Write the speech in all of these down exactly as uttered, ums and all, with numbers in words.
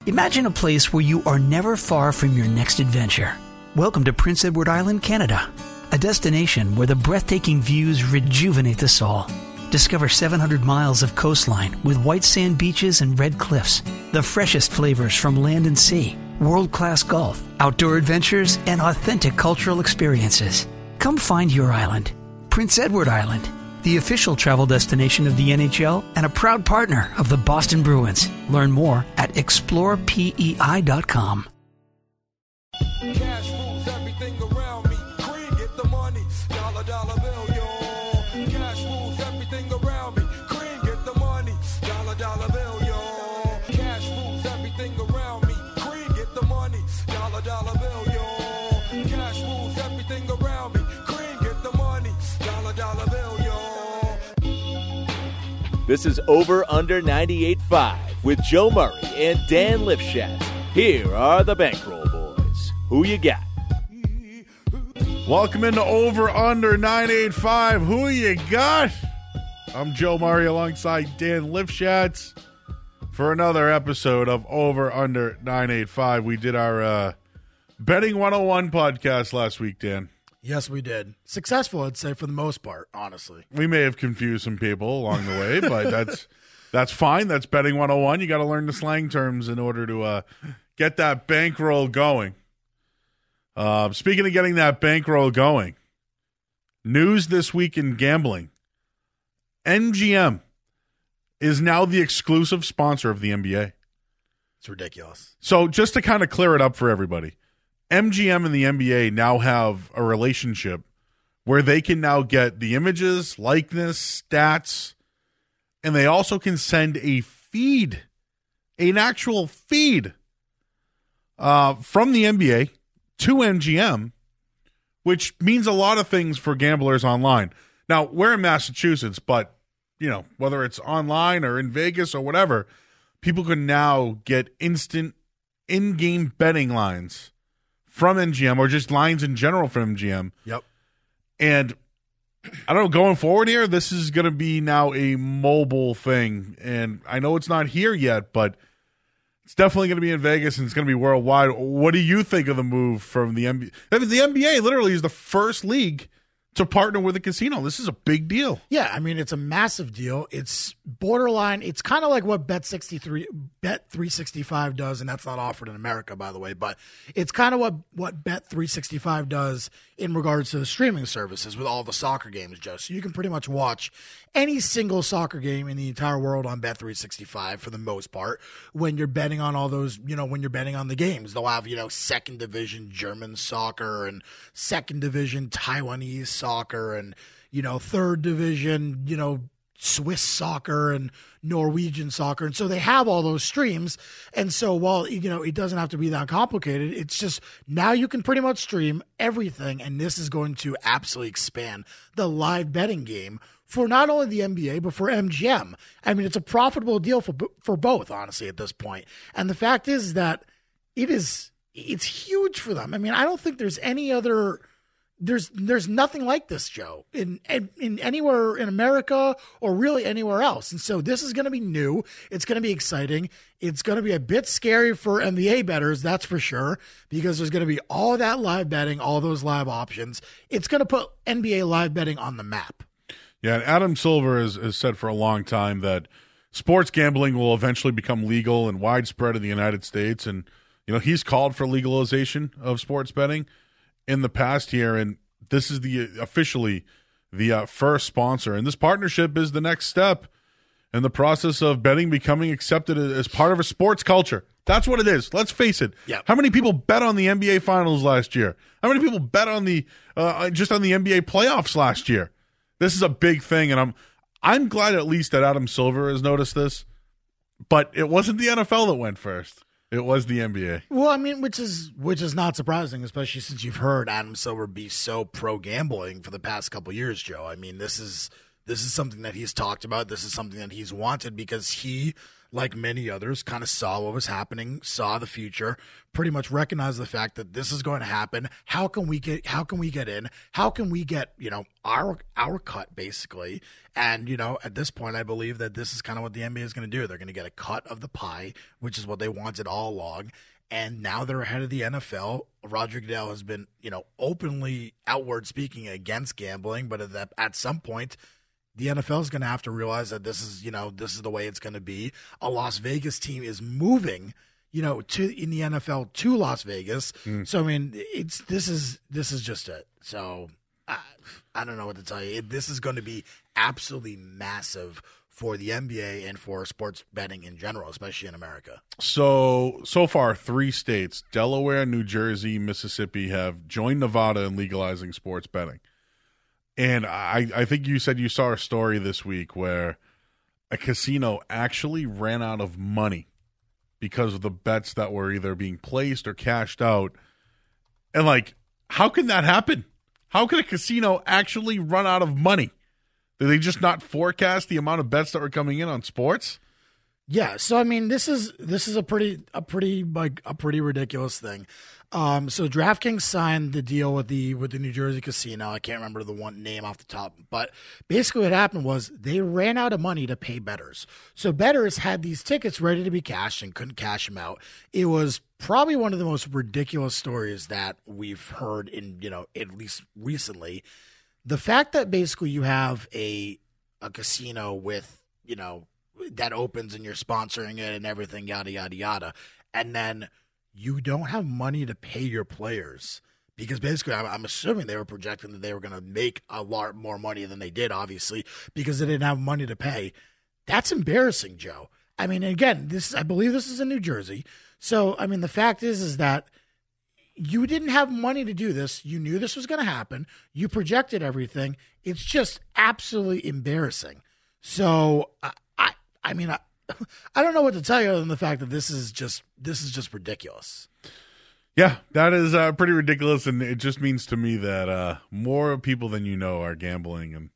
Imagine a place where you are never far from your next adventure. Welcome to Prince Edward Island, Canada, a destination where the breathtaking views rejuvenate the soul. Discover seven hundred miles of coastline with white sand beaches and red cliffs, the freshest flavors from land and sea, world-class golf, outdoor adventures, and authentic cultural experiences. Come find your island. Prince Edward Island, the official travel destination of the N H L and a proud partner of the Boston Bruins. Learn more at explore P E I dot com. Cash rules everything around me. Cream, get the money. Dollar, dollar bill, yo. Cash rules everything around me. Cream, get the money. Dollar, dollar bill, yo. Cash rules everything around me. Cream, get the money. Dollar, dollar bill, yo. Cash rules everything around me. Cream, get the money. Dollar, dollar bill, yo. This is Over Under ninety-eight point five with Joe Murray and Dan Lifshatz. Here are the Bankroll Boys. Who you got? Welcome into Over Under nine eighty-five. Who you got? I'm Joe Murray alongside Dan Lifshatz for another episode of Over Under nine eighty-five. We did our uh, Betting one oh one podcast last week, Dan. Yes, we did. Successful, I'd say, for the most part, honestly. We may have confused some people along the way, but that's that's fine. That's Betting one oh one. You got to learn the slang terms in order to uh, get that bankroll going. Uh, speaking of getting that bankroll going, news this week in gambling. M G M is now the exclusive sponsor of the N B A. It's ridiculous. So just to kind of clear it up for everybody, M G M and the N B A now have a relationship where they can now get the images, likeness, stats, and they also can send a feed, an actual feed uh, from the N B A to M G M, which means a lot of things for gamblers online. Now, we're in Massachusetts, but, you know, whether it's online or in Vegas or whatever, people can now get instant in-game betting lines from M G M or just lines in general from M G M. Yep. And I don't know, going forward here, this is going to be now a mobile thing. And I know it's not here yet, but it's definitely going to be in Vegas and it's going to be worldwide. What do you think of the move from the N B A? I mean, the N B A literally is the first league to partner with a casino. This is a big deal. Yeah, I mean, it's a massive deal. It's borderline. It's kind of like what Bet sixty-three, Bet three sixty-five does, and that's not offered in America, by the way, but it's kind of what, what Bet three sixty-five does in regards to the streaming services with all the soccer games, Joe. So you can pretty much watch any single soccer game in the entire world on Bet three sixty-five for the most part when you're betting on all those, you know, when you're betting on the games. They'll have, you know, second division German soccer and second division Taiwanese soccer and, you know, third division, you know, Swiss soccer and Norwegian soccer. And so they have all those streams. And so while, you know, it doesn't have to be that complicated, it's just now you can pretty much stream everything. And this is going to absolutely expand the live betting game for not only the N B A, but for M G M. I mean, it's a profitable deal for for both, honestly, at this point. And the fact is that it is, it's huge for them. I mean, I don't think there's any other, there's there's nothing like this, Joe, in, in, in anywhere in America or really anywhere else. And so this is going to be new. It's going to be exciting. It's going to be a bit scary for N B A bettors, that's for sure, because there's going to be all that live betting, all those live options. It's going to put N B A live betting on the map. Yeah, and Adam Silver has, has said for a long time that sports gambling will eventually become legal and widespread in the United States. And, you know, he's called for legalization of sports betting in the past year, and this is the officially the uh, first sponsor. And this partnership is the next step in the process of betting becoming accepted as part of a sports culture. That's what it is. Let's face it. Yep. How many people bet on the N B A Finals last year? How many people bet on the uh, just on the N B A playoffs last year? This is a big thing, and I'm I'm glad at least that Adam Silver has noticed this. But it wasn't the N F L that went first. It was the N B A. Well, I mean, which is which is not surprising, especially since you've heard Adam Silver be so pro gambling for the past couple of years, Joe. I mean, this is this is something that he's talked about. This is something that he's wanted because he like many others, kind of saw what was happening, saw the future, pretty much recognized the fact that this is going to happen. How can we get how can we get in? How can we get, you know, our our cut basically? And, you know, at this point I believe that this is kind of what the N B A is going to do. They're going to get a cut of the pie, which is what they wanted all along. And now they're ahead of the N F L. Roger Goodell has been, you know, openly outward speaking against gambling, but at, that, at some point, the N F L is going to have to realize that this is, you know, this is the way it's going to be. A Las Vegas team is moving, you know, to in the N F L to Las Vegas. Mm. So I mean, it's this is this is just it. So I, I don't know what to tell you. It, this is going to be absolutely massive for the N B A and for sports betting in general, especially in America. So, so far, three states, Delaware, New Jersey, Mississippi, have joined Nevada in legalizing sports betting. And I, I think you said you saw a story this week where a casino actually ran out of money because of the bets that were either being placed or cashed out. And, like, how can that happen? How can a casino actually run out of money? Did they just not forecast the amount of bets that were coming in on sports? Yeah, so I mean, this is this is a pretty a pretty like a pretty ridiculous thing. Um, so DraftKings signed the deal with the with the New Jersey casino. I can't remember the one name off the top, but basically what happened was they ran out of money to pay bettors. So bettors had these tickets ready to be cashed and couldn't cash them out. It was probably one of the most ridiculous stories that we've heard in, you know, at least recently. The fact that basically you have a a casino with, you know, that opens and you're sponsoring it and everything, yada, yada, yada, and then you don't have money to pay your players because basically I'm, I'm assuming they were projecting that they were going to make a lot more money than they did, obviously, because they didn't have money to pay. That's embarrassing, Joe. I mean, again, this I believe this is in New Jersey. So, I mean, the fact is, is that you didn't have money to do this. You knew this was going to happen. You projected everything. It's just absolutely embarrassing. So, I, I, I mean, I, I don't know what to tell you other than the fact that this is just this is just ridiculous. Yeah, that is uh, pretty ridiculous, and it just means to me that uh, more people than you know are gambling, and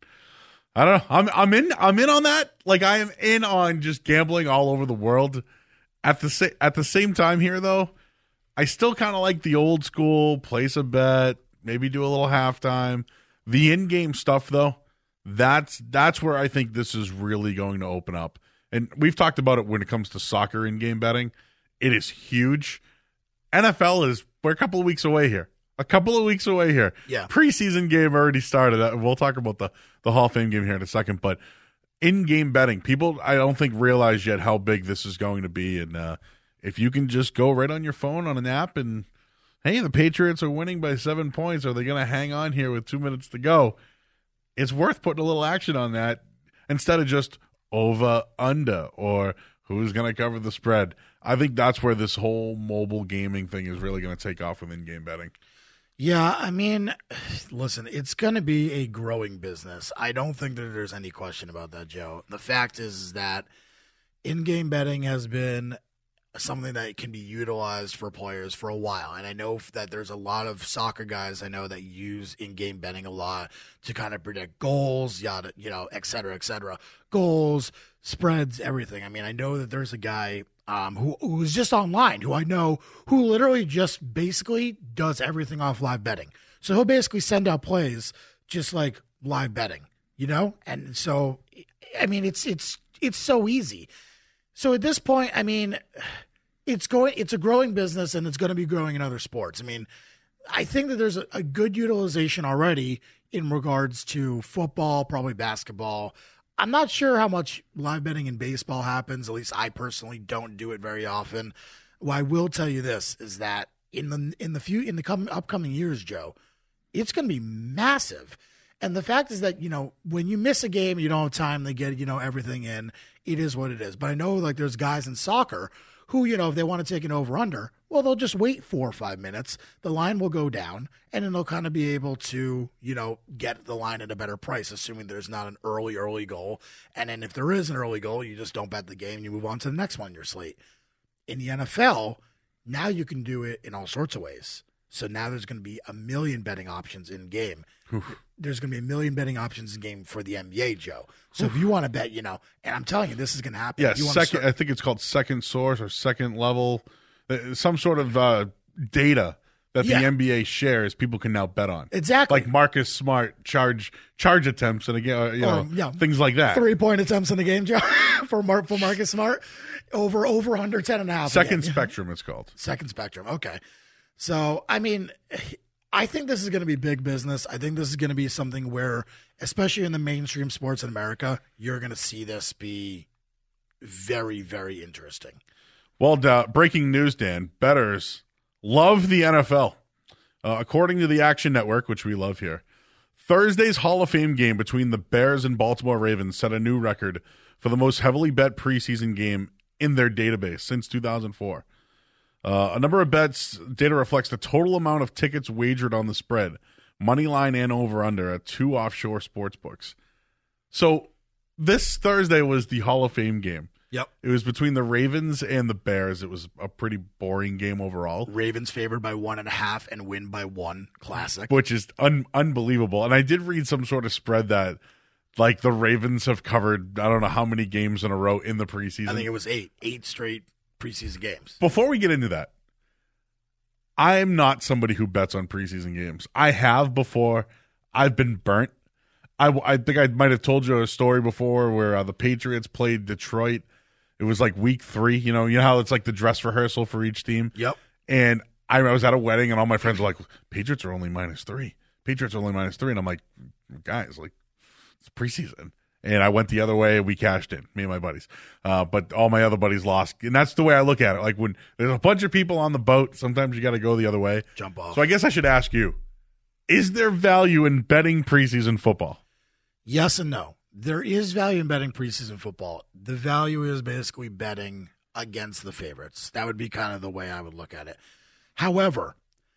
I don't know. I'm I'm in I'm in on that. Like I am in on just gambling all over the world. At the sa- at the same time here, though, I still kind of like the old school, place a bet, maybe do a little halftime. The in-game stuff, though, that's that's where I think this is really going to open up. And we've talked about it when it comes to soccer in-game betting. It is huge. N F L is, we're a couple of weeks away here. A couple of weeks away here. Yeah. Preseason game already started. We'll talk about the, the Hall of Fame game here in a second. But in-game betting, people I don't think realize yet how big this is going to be. And uh, if you can just go right on your phone on an app and, hey, the Patriots are winning by seven points. Are they going to hang on here with two minutes to go? It's worth putting a little action on that instead of just over, under, or who's going to cover the spread. I think that's where this whole mobile gaming thing is really going to take off with in-game betting. Yeah, I mean, listen, it's going to be a growing business. I don't think that there's any question about that, Joe. The fact is that in-game betting has been something that can be utilized for players for a while. And I know that there's a lot of soccer guys I know that use in-game betting a lot to kind of predict goals, yada, you know, et cetera, et cetera. Goals, spreads, everything. I mean, I know that there's a guy um, who who's just online, who I know, who literally just basically does everything off live betting. So he'll basically send out plays just like live betting, you know? And so, I mean, it's it's it's so easy. So at this point, I mean, it's going. It's a growing business, and it's going to be growing in other sports. I mean, I think that there's a, a good utilization already in regards to football, probably basketball. I'm not sure how much live betting in baseball happens. At least I personally don't do it very often. What I will tell you this is that in the in the few in the come, upcoming years, Joe, it's going to be massive. And the fact is that, you know, when you miss a game, you don't have time to get, you know, everything in. It is what it is. But I know, like, there's guys in soccer who, you know, if they want to take an over-under, well, they'll just wait four or five minutes. The line will go down, and then they'll kind of be able to, you know, get the line at a better price, assuming there's not an early, early goal. And then if there is an early goal, you just don't bet the game. You move on to the next one on your slate. In the N F L, now you can do it in all sorts of ways. So now there's going to be a million betting options in game. There's going to be a million betting options in game for the N B A, Joe. So if you want to bet, you know, and I'm telling you, this is going to happen. Yeah, If you wanna second. start- I think it's called second source or second level, uh, some sort of uh, data that Yeah. the N B A shares. People can now bet on, Exactly. like Marcus Smart charge charge attempts and again, uh, you know, Or, yeah, things like that. Three point attempts in the game, Joe, for Mar- for Marcus Smart, over over under ten and a half. a Second game. spectrum, it's called. Second spectrum. Okay. So, I mean, I think this is going to be big business. I think this is going to be something where, especially in the mainstream sports in America, you're going to see this be very, very interesting. Well, uh, breaking news, Dan. Bettors love the N F L. Uh, according to the Action Network, which we love here, Thursday's Hall of Fame game between the Bears and Baltimore Ravens set a new record for the most heavily bet preseason game in their database since two thousand four. Uh, a number of bets data reflects the total amount of tickets wagered on the spread, money line and over under at two offshore sports books. So this Thursday was the Hall of Fame game. Yep. It was between the Ravens and the Bears. It was a pretty boring game overall, Ravens favored by one and a half and win by one. Classic. which is un- unbelievable. And I did read some sort of spread that, like, the Ravens have covered, I don't know how many games in a row in the preseason. I think it was eight. Eight straight preseason games. Before we get into that, I'm not somebody who bets on preseason games. I have before. I've been burnt. I, I think I might have told you a story before where uh, the Patriots played Detroit. It was like week three. You know, you know how it's like the dress rehearsal for each team. Yep. And I, I was at a wedding, and all my friends were like, "Patriots are only minus three. Patriots are only minus three." And I'm like, "Guys, like, it's preseason." And I went the other way. We cashed in, me and my buddies. Uh, but all my other buddies lost. And that's the way I look at it. Like, when there's a bunch of people on the boat, sometimes you got to go the other way. Jump off. So I guess I should ask you, is there value in betting preseason football? Yes and no. There is value in betting preseason football. The value is basically betting against the favorites. That would be kind of the way I would look at it. However,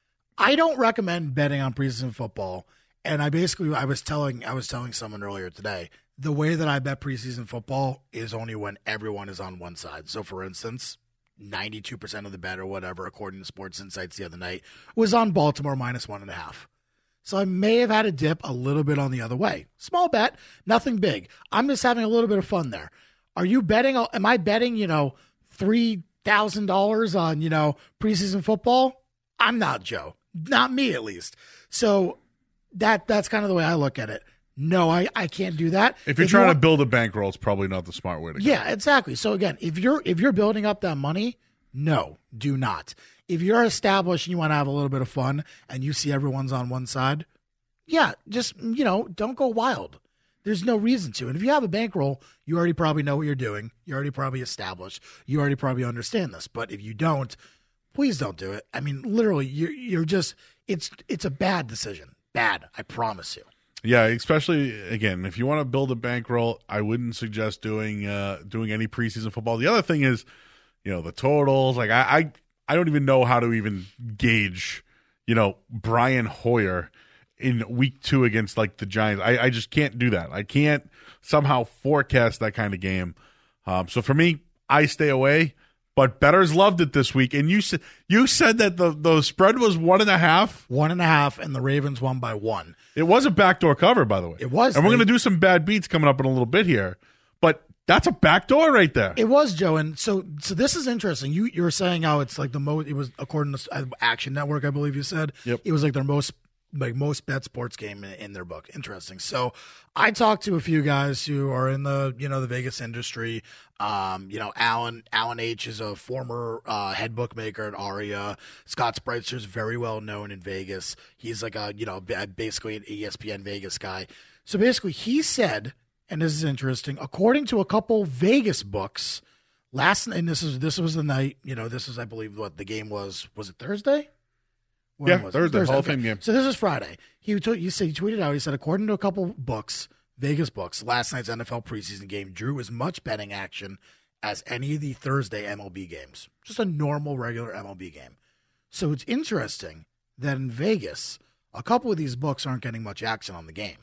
I don't recommend betting on preseason football. And I basically, I was telling, I was telling someone earlier today, the way that I bet preseason football is only when everyone is on one side. So, for instance, ninety-two percent of the bet or whatever, according to Sports Insights the other night, was on Baltimore minus one and a half. So I may have had a dip a little bit on the other way. Small bet, nothing big. I'm just having a little bit of fun there. Are you betting? Am I betting, you know, three thousand dollars on, you know, preseason football? I'm not, Joe. Not me, at least. So that that's kind of the way I look at it. No, I, I can't do that. If you're If trying you to want- build a bankroll, it's probably not the smart way to go. Yeah, exactly. So again, if you're if you're building up that money, no, do not. If you're established and you want to have a little bit of fun and you see everyone's on one side, yeah, just, you know, don't go wild. There's no reason to. And if you have a bankroll, you already probably know what you're doing. You're already probably established. You already probably understand this. But if you don't, please don't do it. I mean, literally, you're you're just it's it's a bad decision. Bad, I promise you. Yeah, especially again, if you want to build a bankroll, I wouldn't suggest doing uh, doing any preseason football. The other thing is, you know, the totals. Like I, I, I don't even know how to even gauge, you know, Brian Hoyer in week two against like the Giants. I, I just can't do that. I can't somehow forecast that kind of game. Um, so for me, I stay away. But bettors loved it this week, and you said you said that the the spread was one and a half. One and a half, and the Ravens won by one. It was a backdoor cover, by the way. It was. and we're They- going to do some bad beats coming up in a little bit here. But that's a backdoor right there. It was, Joe, and so so this is interesting. You you were saying how it's like the most. It was according to uh, Action Network, I believe you said. Yep. It was like their most like most bet sports game in, in their book. Interesting. So I talked to a few guys who are in the you know the Vegas industry. Um, you know, Alan Alan H is a former uh, head bookmaker at Aria. Scott Spreitzer is very well known in Vegas. He's like a you know ba- basically an E S P N Vegas guy. So basically, he said, and this is interesting, according to a couple Vegas books, last and this is this was the night. You know, this is I believe what the game was. Was it Thursday? When Yeah, was it? Thursday, Hall of okay. Fame game. So this is Friday. He t- he said he tweeted out. He said according to a couple books, Vegas books, last night's N F L preseason game drew as much betting action as any of the Thursday M L B games. Just a normal, regular M L B game. So it's interesting that in Vegas, a couple of these books aren't getting much action on the game.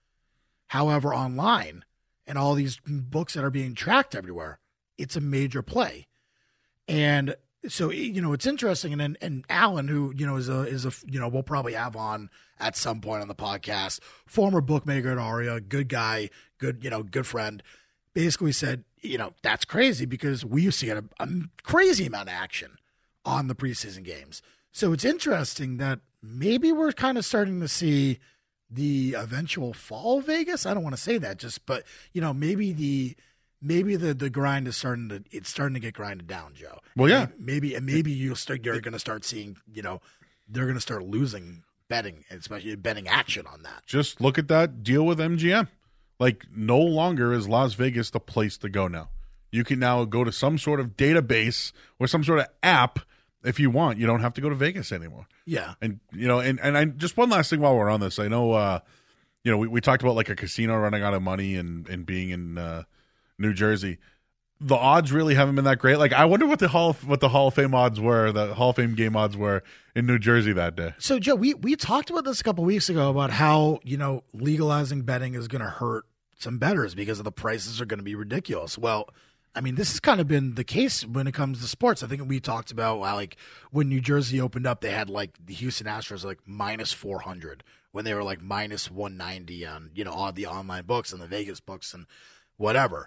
However, online and all these books that are being tracked everywhere, it's a major play. And so you know it's interesting, and and, and Alan, who you know is a is a you know we'll probably have on at some point on the podcast, former bookmaker at Aria, good guy, good you know good friend, basically said you know that's crazy because we used to get a, a crazy amount of action on the preseason games. So it's interesting that maybe we're kind of starting to see the eventual fall of Vegas. I don't want to say that, just but you know maybe the. Maybe the, the grind is starting to it's starting to get grinded down, Joe. Well, yeah, maybe and maybe you'll start you're going to start seeing you know they're going to start losing betting, especially betting action on that. Just look at that deal with M G M. Like, no longer is Las Vegas the place to go now. You can now go to some sort of database or some sort of app if you want. You don't have to go to Vegas anymore. Yeah, and you know, and and I, just one last thing while we're on this, I know, uh, you know, we, we talked about like a casino running out of money and and being in. Uh, New Jersey, the odds really haven't been that great. Like, I wonder what the Hall of, what the Hall of Fame odds were, the Hall of Fame game odds were in New Jersey that day. So, Joe, we we talked about this a couple weeks ago about how you know legalizing betting is going to hurt some bettors because of the prices are going to be ridiculous. Well, I mean, this has kind of been the case when it comes to sports. I think we talked about how, like when New Jersey opened up, they had like the Houston Astros like minus four hundred when they were like minus one ninety on you know all the online books and the Vegas books and whatever.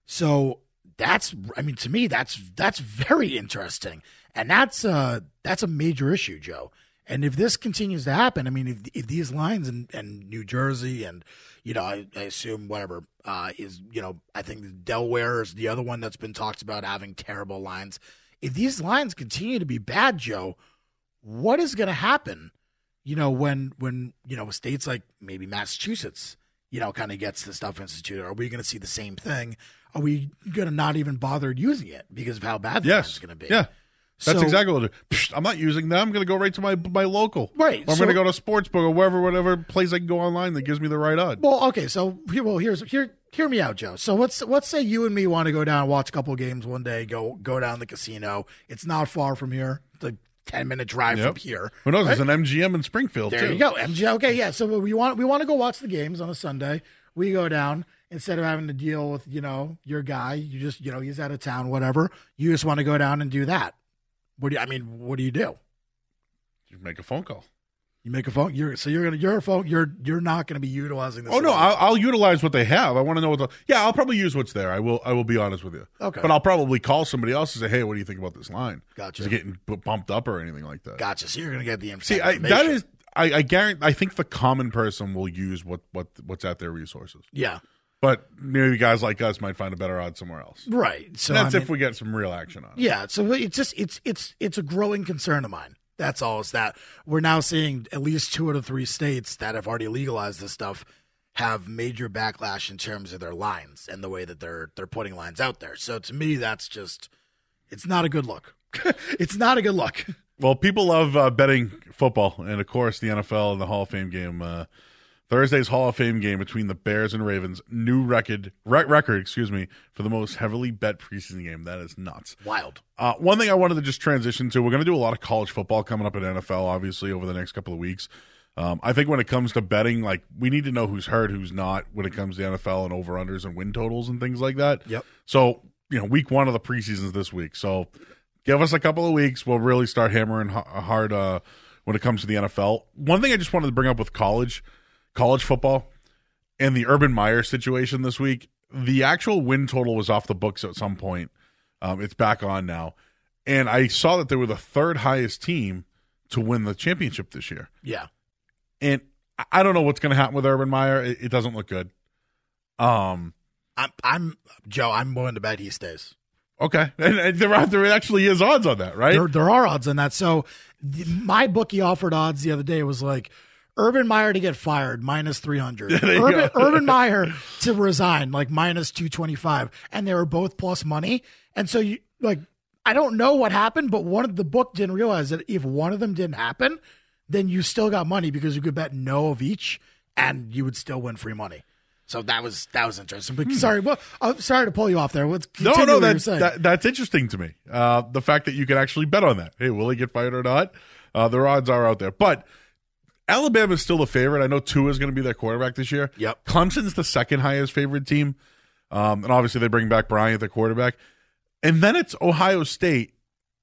So that's, I mean, to me, that's that's very interesting, and that's uh that's a major issue, Joe. And if this continues to happen, I mean, if if these lines in, in New Jersey and you know, I, I assume whatever uh, is you know, I think Delaware is the other one that's been talked about having terrible lines. If these lines continue to be bad, Joe, what is going to happen? You know, when when you know states like maybe Massachusetts, you know, kind of gets the stuff instituted. Are we going to see the same thing? Are we going to not even bother using it because of how bad the yes. line's going to be? Yeah, that's so, exactly what it is. I'm not using that. I'm going to go right to my my local. Right. Or I'm so, going to go to Sportsbook or wherever, whatever place I can go online that gives me the right odd. Well, okay. So, here, well, here's here. Hear me out, Joe. So let's let's say you and me want to go down and watch a couple of games one day. Go go down to the casino. It's not far from here. It's a ten minute drive yep. from here. Who knows? Right? There's an M G M in Springfield. There too. you go, M G M. Okay, yeah. So we want we want to go watch the games on a Sunday. We go down. Instead of having to deal with, you know, your guy, you just, you know, he's out of town, whatever. You just want to go down and do that. What do you, I mean, what do you do? You make a phone call. You make a phone. You're so you're gonna you're a phone. You're you're not gonna be utilizing this. Oh no, I'll, I'll utilize what they have. I want to know what the. Yeah, I'll probably use what's there. I will. I will be honest with you. Okay. But I'll probably call somebody else and say, "Hey, what do you think about this line? Gotcha. Is it getting b- bumped up or anything like that?" Gotcha. So you're gonna get the inf- See, I, information. that is. I, I guarantee. I think the common person will use what what what's at their resources. Yeah. But maybe guys like us might find a better odds somewhere else. Right. So and that's I if mean, we get some real action on it. Yeah. So it's just it's it's it's a growing concern of mine. That's all. Is that we're now seeing at least two out of three states that have already legalized this stuff have major backlash in terms of their lines and the way that they're they're putting lines out there. So to me, that's just it's not a good look. It's not a good look. Well, people love uh, betting football, and of course, the N F L and the Hall of Fame game. Uh, Thursday's Hall of Fame game between the Bears and Ravens, new record, re- record, excuse me, for the most heavily bet preseason game. That is nuts. Wild. Uh, one thing I wanted to just transition to, we're going to do a lot of college football coming up at N F L, obviously, over the next couple of weeks. Um, I think when it comes to betting, like, we need to know who's hurt, who's not, when it comes to the N F L and over-unders and win totals and things like that. Yep. So, you know, week one of the preseason's this week. So give us a couple of weeks. We'll really start hammering hard uh, when it comes to the N F L. One thing I just wanted to bring up with college, college football, and the Urban Meyer situation this week, the actual win total was off the books at some point. Um, it's back on now. And I saw that they were the third highest team to win the championship this year. Yeah. And I don't know what's going to happen with Urban Meyer. It, it doesn't look good. Um, I'm, I'm Joe. I'm willing to bet he stays. Okay, and, and there, there actually is odds on that, right? There, there are odds on that. So the, my bookie offered odds the other day was like Urban Meyer to get fired minus three hundred, Urban, Urban Meyer to resign like minus two twenty five, and they were both plus money. And so you like, I don't know what happened, but one of the book didn't realize that if one of them didn't happen, then you still got money because you could bet no of each, and you would still win free money. So that was that was interesting. But sorry, well, I'm sorry to pull you off there. Let's no, continue no, what that, you're saying. that, that's interesting to me. Uh, the fact that you can actually bet on that. Hey, will he get fired or not? Uh, their odds are out there. But Alabama's still the favorite. I know Tua is going to be their quarterback this year. Yep. Clemson's the second highest favorite team. Um, and obviously they bring back Bryant, the quarterback. And then it's Ohio State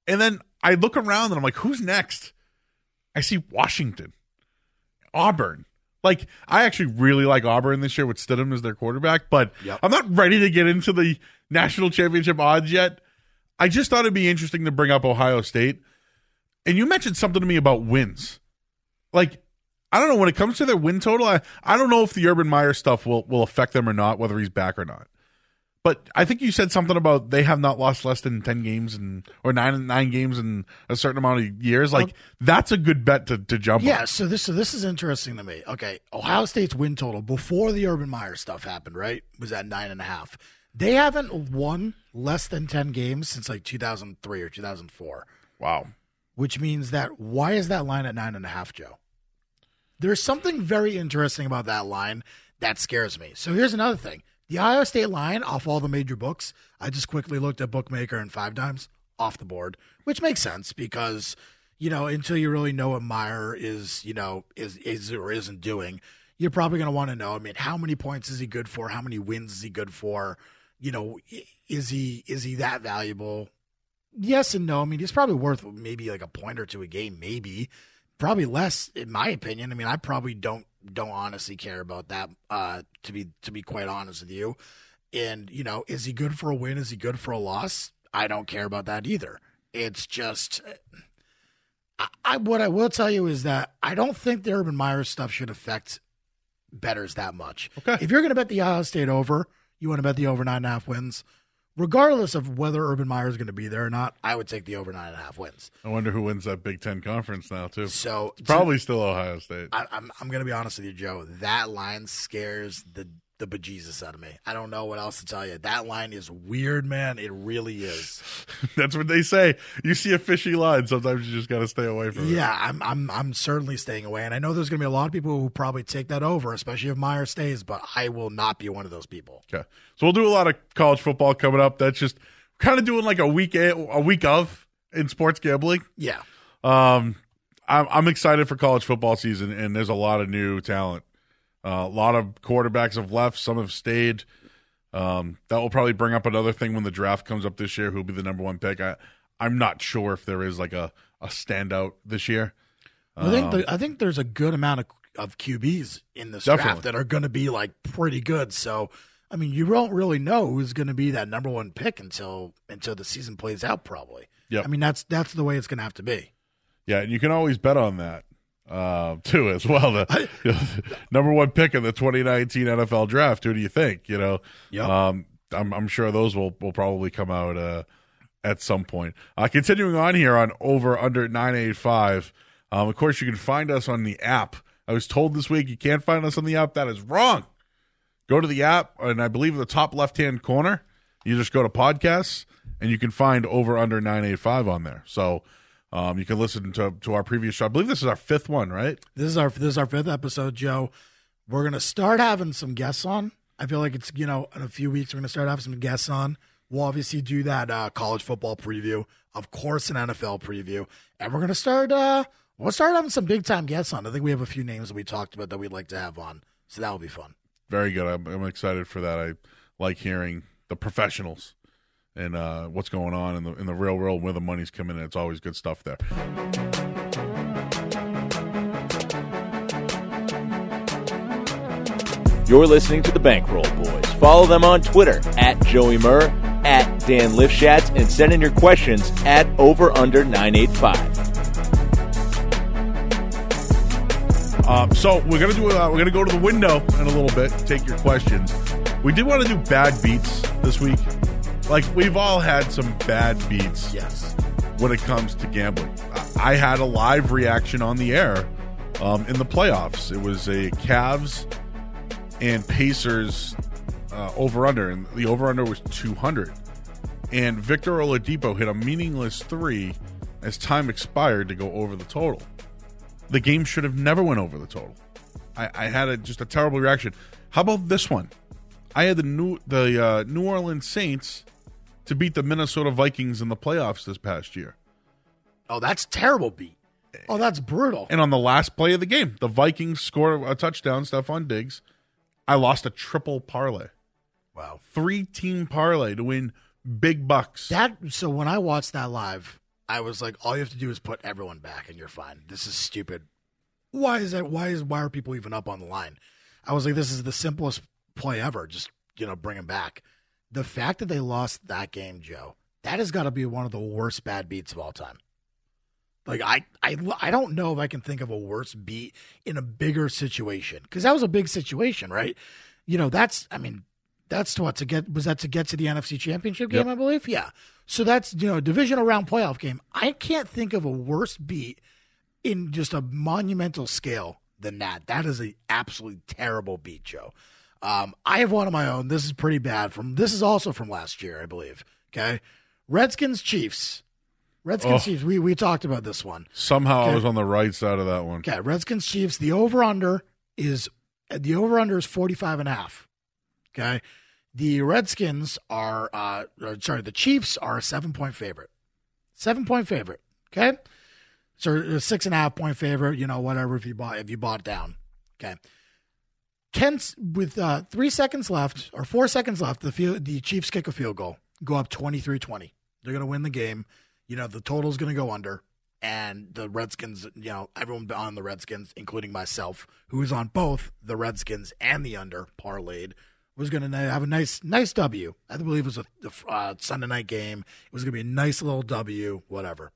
And then I look around and I'm like, who's next? I see Washington, Auburn. Like, I actually really like Auburn this year with Stidham as their quarterback, but Yep. I'm not ready to get into the national championship odds yet. I just thought it'd be interesting to bring up Ohio State. And you mentioned something to me about wins. Like, I don't know, when it comes to their win total, I, I don't know if the Urban Meyer stuff will, will affect them or not, whether he's back or not. But I think you said something about they have not lost less than ten games and or nine nine games in a certain amount of years. Like, um, that's a good bet to, to jump yeah, on. so this so this is interesting to me. Okay, Ohio State's win total before the Urban Meyer stuff happened, right, was at nine and a half. They haven't won less than ten games since like two thousand three or two thousand four. Wow. Which means that, why is that line at nine and a half, Joe? There's something very interesting about that line that scares me. So here's another thing. The Ohio State line, off all the major books, I just quickly looked at Bookmaker and Five Dimes, off the board, which makes sense because, you know, until you really know what Meyer is, you know, is is or isn't doing, you're probably going to want to know, I mean, how many points is he good for? How many wins is he good for? You know, is he is he that valuable? Yes and no. I mean, he's probably worth maybe like a point or two a game, maybe. Probably less, in my opinion. I mean, I probably don't don't honestly care about that, uh, to be to be quite honest with you. And, you know, is he good for a win? Is he good for a loss? I don't care about that either. It's just, I, I what I will tell you is that I don't think the Urban Meyer stuff should affect bettors that much. Okay. If you're going to bet the Ohio State over, you want to bet the over nine and a half wins, regardless of whether Urban Meyer is going to be there or not, I would take the over nine and a half wins. I wonder who wins that Big Ten conference now, too. So It's probably still Ohio State. I, I'm I'm going to be honest with you, Joe. That line scares the the bejesus out of me. I don't know what else to tell you. That line is weird, man. It really is. That's what they say. You see a fishy line, sometimes you just got to stay away from it. Yeah, I'm I'm I'm certainly staying away, and I know there's going to be a lot of people who probably take that over, especially if Meyer stays. But I will not be one of those people. Okay, so we'll do a lot of college football coming up. That's just kind of doing like a week a, a week of in sports gambling. Yeah. Um, I'm, I'm excited for college football season, and there's a lot of new talent. Uh, a lot of quarterbacks have left. Some have stayed. Um, that will probably bring up another thing when the draft comes up this year. Who'll be the number one pick? I, I'm not sure if there is like a, a standout this year. I think Um, the, I think there's a good amount of, of Q Bs in this Definitely. draft that are going to be like pretty good. So, I mean, you don't really know who's going to be that number one pick until until the season plays out. Probably. Yep. I mean, that's that's the way it's going to have to be. Yeah, and you can always bet on that uh, too, as well. The you know, number one pick in the twenty nineteen N F L draft. Who do you think? You know, Yep. um, I'm, I'm sure those will, will probably come out uh, at some point. Uh, continuing on here on over under nine eighty-five. Um, of course, you can find us on the app. I was told this week you can't find us on the app. That is wrong. Go to the app, and I believe in the top left hand corner, you just go to podcasts, and you can find over under nine eighty-five on there. So. Um, you can listen to to our previous show. I believe this is our fifth one, right? This is our this is our fifth episode, Joe. We're gonna start having some guests on. I feel like it's you know in a few weeks we're gonna start having some guests on. We'll obviously do that uh, college football preview, of course, an N F L preview, and we're gonna start. Uh, we'll start having some big time guests on. I think we have a few names that we talked about that we'd like to have on, so that will be fun. Very good. I'm, I'm excited for that. I like hearing the professionals and uh, what's going on in the in the real world, where the money's coming in. It's always good stuff there. You're listening to the Bankroll Boys. Follow them on Twitter at Joey Murr, at Dan Lifshatz, and send in your questions at over under nine eighty-five. Uh, so we're gonna do. Uh, we're gonna go to the window in a little bit. Take your questions. We did want to do bad beats this week. Like, we've all had some bad beats. Yes. When it comes to gambling, I had a live reaction on the air um, in the playoffs. It was a Cavs and Pacers uh, over-under, and the over-under was two hundred. And Victor Oladipo hit a meaningless three as time expired to go over the total. The game should have never went over the total. I, I had a, just a terrible reaction. How about this one? I had the New the uh, New Orleans Saints to beat the Minnesota Vikings in the playoffs this past year. Oh, that's terrible beat. Oh, that's brutal. And on the last play of the game, the Vikings scored a touchdown, Stephon Diggs. I lost a triple parlay. Wow. Three-team parlay to win big bucks. That so when I watched that live, I was like, all you have to do is put everyone back and you're fine. This is stupid. Why is that? Why is why are people even up on the line? I was like, this is the simplest play ever. Just, you know, bring them back. The fact that they lost that game, Joe, that has got to be one of the worst bad beats of all time. Like, I, I, I don't know if I can think of a worse beat in a bigger situation, because that was a big situation, right? You know, that's, I mean, that's what to get, was that to get to the N F C Championship game, yep. I believe? Yeah. So that's, you know, a divisional round playoff game. I can't think of a worse beat in just a monumental scale than that. That is an absolutely terrible beat, Joe. Um, I have one of my own. This is pretty bad. From This is also from last year, I believe. Okay. Redskins Chiefs. Redskins oh. Chiefs. We we talked about this one. Somehow okay. I was on the right side of that one. Okay. Redskins Chiefs. The over under is the over under is forty-five and a half. Okay. The Redskins are uh sorry, the Chiefs are a seven point favorite. Seven point favorite. Okay. So a six and a half point favorite, you know, whatever if you bought if you bought down. Okay. Ten with uh, three seconds left or four seconds left, the field, the Chiefs kick a field goal, go up twenty-three twenty. They're going to win the game. You know, the total's going to go under, and the Redskins, you know, everyone on the Redskins, including myself, who is on both the Redskins and the under parlayed, was going to have a nice, nice W. I believe it was a uh, Sunday night game. It was going to be a nice little W, whatever.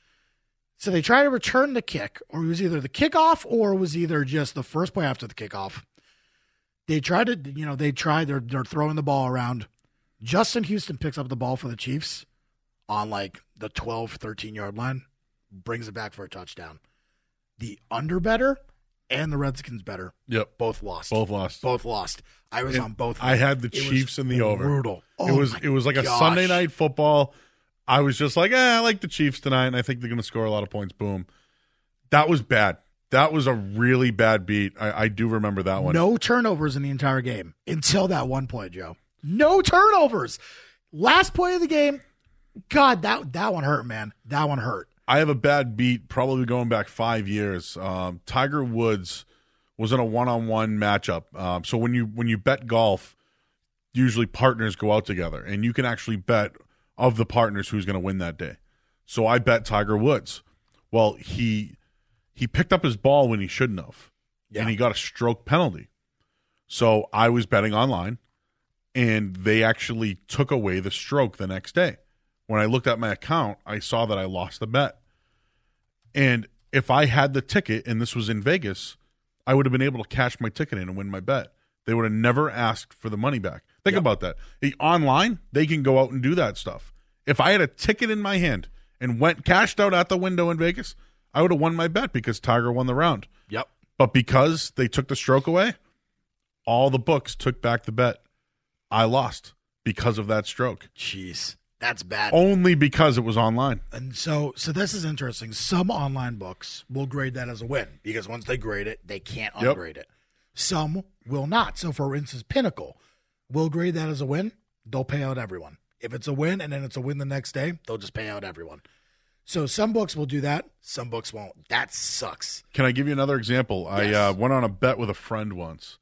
So they try to return the kick, or it was either the kickoff or it was either just the first play after the kickoff. They try to, you know, they try, they're, they're throwing the ball around. Justin Houston picks up the ball for the Chiefs on like the twelve, thirteen yard line, brings it back for a touchdown. The under better and the Redskins better. Yep. Both lost. Both lost. Both lost. I was it, on both. I had the Chiefs in the over. Brutal. Oh it was, it was like gosh. a Sunday night football. I was just like, eh, I like the Chiefs tonight, and I think they're going to score a lot of points. Boom. That was bad. That was a really bad beat. I, I do remember that one. No turnovers in the entire game until that one play, Joe. No turnovers. Last play of the game. God, that that one hurt, man. That one hurt. I have a bad beat probably going back five years. Um, Tiger Woods was in a one-on-one matchup. Um, so when you when you bet golf, usually partners go out together, and you can actually bet of the partners who's going to win that day. So I bet Tiger Woods. Well, he he picked up his ball when he shouldn't have, yeah. and he got a stroke penalty. So I was betting online, and they actually took away the stroke the next day. When I looked at my account, I saw that I lost the bet. And if I had the ticket, and this was in Vegas, I would have been able to cash my ticket in and win my bet. They would have never asked for the money back. Think yep. about that. The, online, they can go out and do that stuff. If I had a ticket in my hand and went cashed out at the window in Vegas, I would have won my bet because Tiger won the round. Yep. But because they took the stroke away, all the books took back the bet. I lost because of that stroke. Jeez, that's bad. Only because it was online. And so so this is interesting. Some online books will grade that as a win because once they grade it, they can't yep. ungrade it. Some will not. So for instance, Pinnacle will grade that as a win. They'll pay out everyone. If it's a win and then it's a win the next day, they'll just pay out everyone. So some books will do that. Some books won't. That sucks. Can I give you another example? Yes. I uh, went on a bet with a friend once,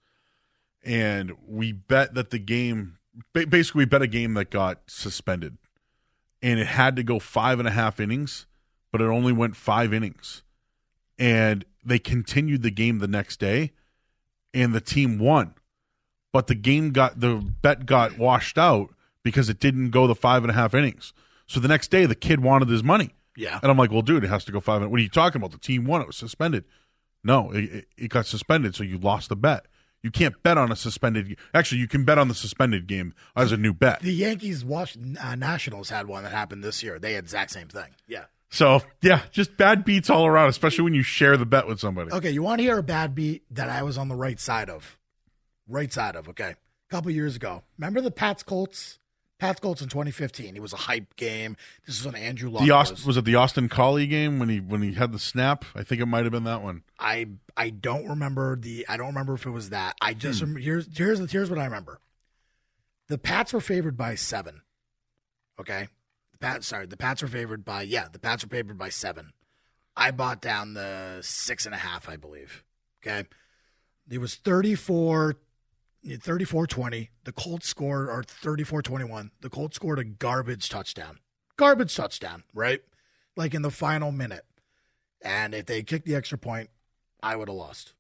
and we bet that the game – basically we bet a game that got suspended, and it had to go five and a half innings, but it only went five innings. And they continued the game the next day, and the team won. But the game got – the bet got washed out because it didn't go the five and a half innings. So the next day the kid wanted his money. Yeah. And I'm like, well, dude, it has to go five. What are you talking about? The team won. It was suspended. No, it, it got suspended, so you lost the bet. You can't bet on a suspended – actually, you can bet on the suspended game as a new bet. The Yankees watched, uh, Nationals had one that happened this year. They had the exact same thing. Yeah. So, yeah, just bad beats all around, especially when you share the bet with somebody. Okay, you want to hear a bad beat that I was on the right side of? Right side of, okay. A couple years ago. Remember the Pats Colts? Pats Colts in twenty fifteen. It was a hype game. This was when Andrew Luck the Aust- was. Was it the Austin Collie game when he when he had the snap? I think it might have been that one. I I don't remember the. I don't remember if it was that. I just hmm. remember, here's here's here's what I remember. The Pats were favored by seven. Okay, the Pats. Sorry, the Pats were favored by yeah. The Pats were favored by seven. I bought down the six and a half. I believe. Okay, it was thirty-four. thirty-four twenty. The Colts scored, or thirty-four twenty-one. The Colts scored a garbage touchdown. Garbage touchdown, right? like in the final minute. And if they kicked the extra point, I would have lost.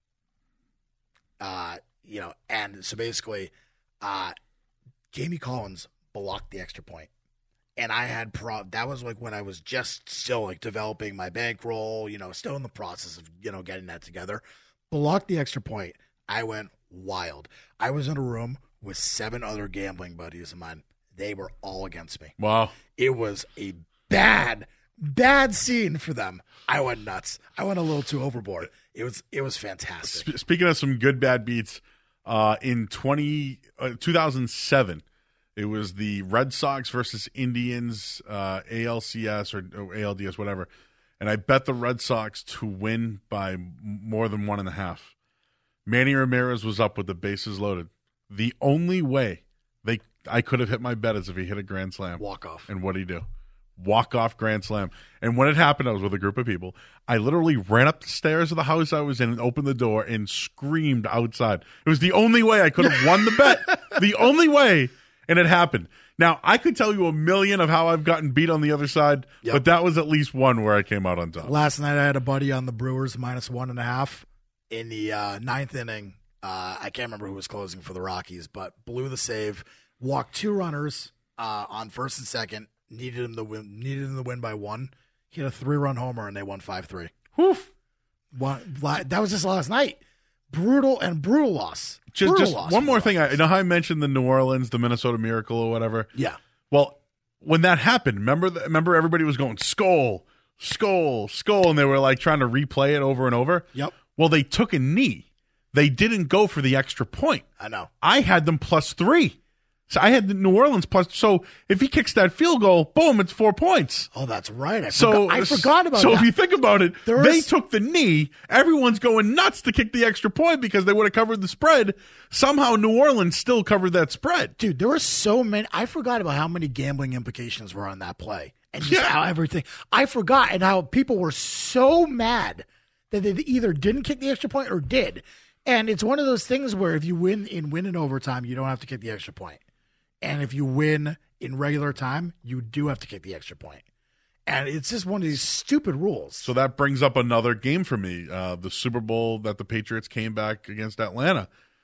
Uh, you know, and so basically, uh, Jamie Collins blocked the extra point. And I had pro that was like when I was just still like developing my bankroll, you know, still in the process of, you know, getting that together. Blocked the extra point. I went wild. I was in a room with seven other gambling buddies of mine. They were all against me. Wow. It was a bad, bad scene for them. I went nuts. I went a little too overboard. It was it was fantastic. Speaking of some good bad beats, uh, in twenty, uh, two thousand seven, it was the Red Sox versus Indians, uh, A L C S or, or A L D S, whatever. And I bet the Red Sox to win by more than one and a half. Manny Ramirez was up with the bases loaded. The only way they I could have hit my bet is if he hit a grand slam. Walk off. And what did he do? Walk off grand slam. And when it happened, I was with a group of people. I literally ran up the stairs of the house I was in and opened the door and screamed outside. It was the only way I could have won the bet. The only way. And it happened. Now, I could tell you a million of how I've gotten beat on the other side, Yep. but that was at least one where I came out on top. Last night I had a buddy on the Brewers minus one and a half in the uh, ninth inning. Uh, I can't remember who was closing for the Rockies, but blew the save, walked two runners uh, on first and second, needed him to win, needed him to win by one. He had a three-run homer, and they won five three. Woof. One, that was just last night. Brutal and brutal loss. Just, brutal just loss one for more the thing. I Rockies. you know how I mentioned the New Orleans, the Minnesota Miracle or whatever? Yeah. Well, when that happened, remember the, remember everybody was going, Skull, Skull, Skull, and they were like trying to replay it over and over? Yep. Well, they took a knee. They didn't go for the extra point. I know. I had them plus three. So I had the New Orleans plus. So if he kicks that field goal, boom, it's four points. Oh, that's right. I, So forgot, I forgot about So that. if you think about it, There they was- took the knee. Everyone's going nuts to kick the extra point because they would have covered the spread. Somehow New Orleans still covered that spread. Dude, there were so many. I forgot about how many gambling implications were on that play. And just Yeah. how everything. I forgot. And how people were so mad that they either didn't kick the extra point or did. And it's one of those things where if you win in win in overtime, you don't have to kick the extra point. And if you win in regular time, you do have to kick the extra point. And it's just one of these stupid rules. So that brings up another game for me. Uh, the Super Bowl that the Patriots came back against Atlanta.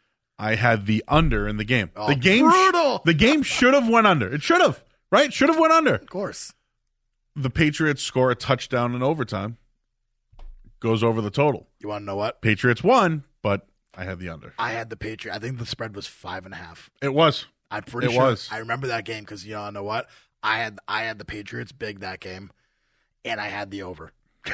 I had the under in the game. Oh, the game, brutal. the game should have went under. It should have, right? Should have went under. Of course. The Patriots score a touchdown in overtime. Goes over the total. You want to know what? Patriots won, but I had the under. I had the Patriot. I think the spread was five and a half. It was. I'm pretty It sure. was. I remember that game because you all know what? I had I had the Patriots big that game, and I had the over.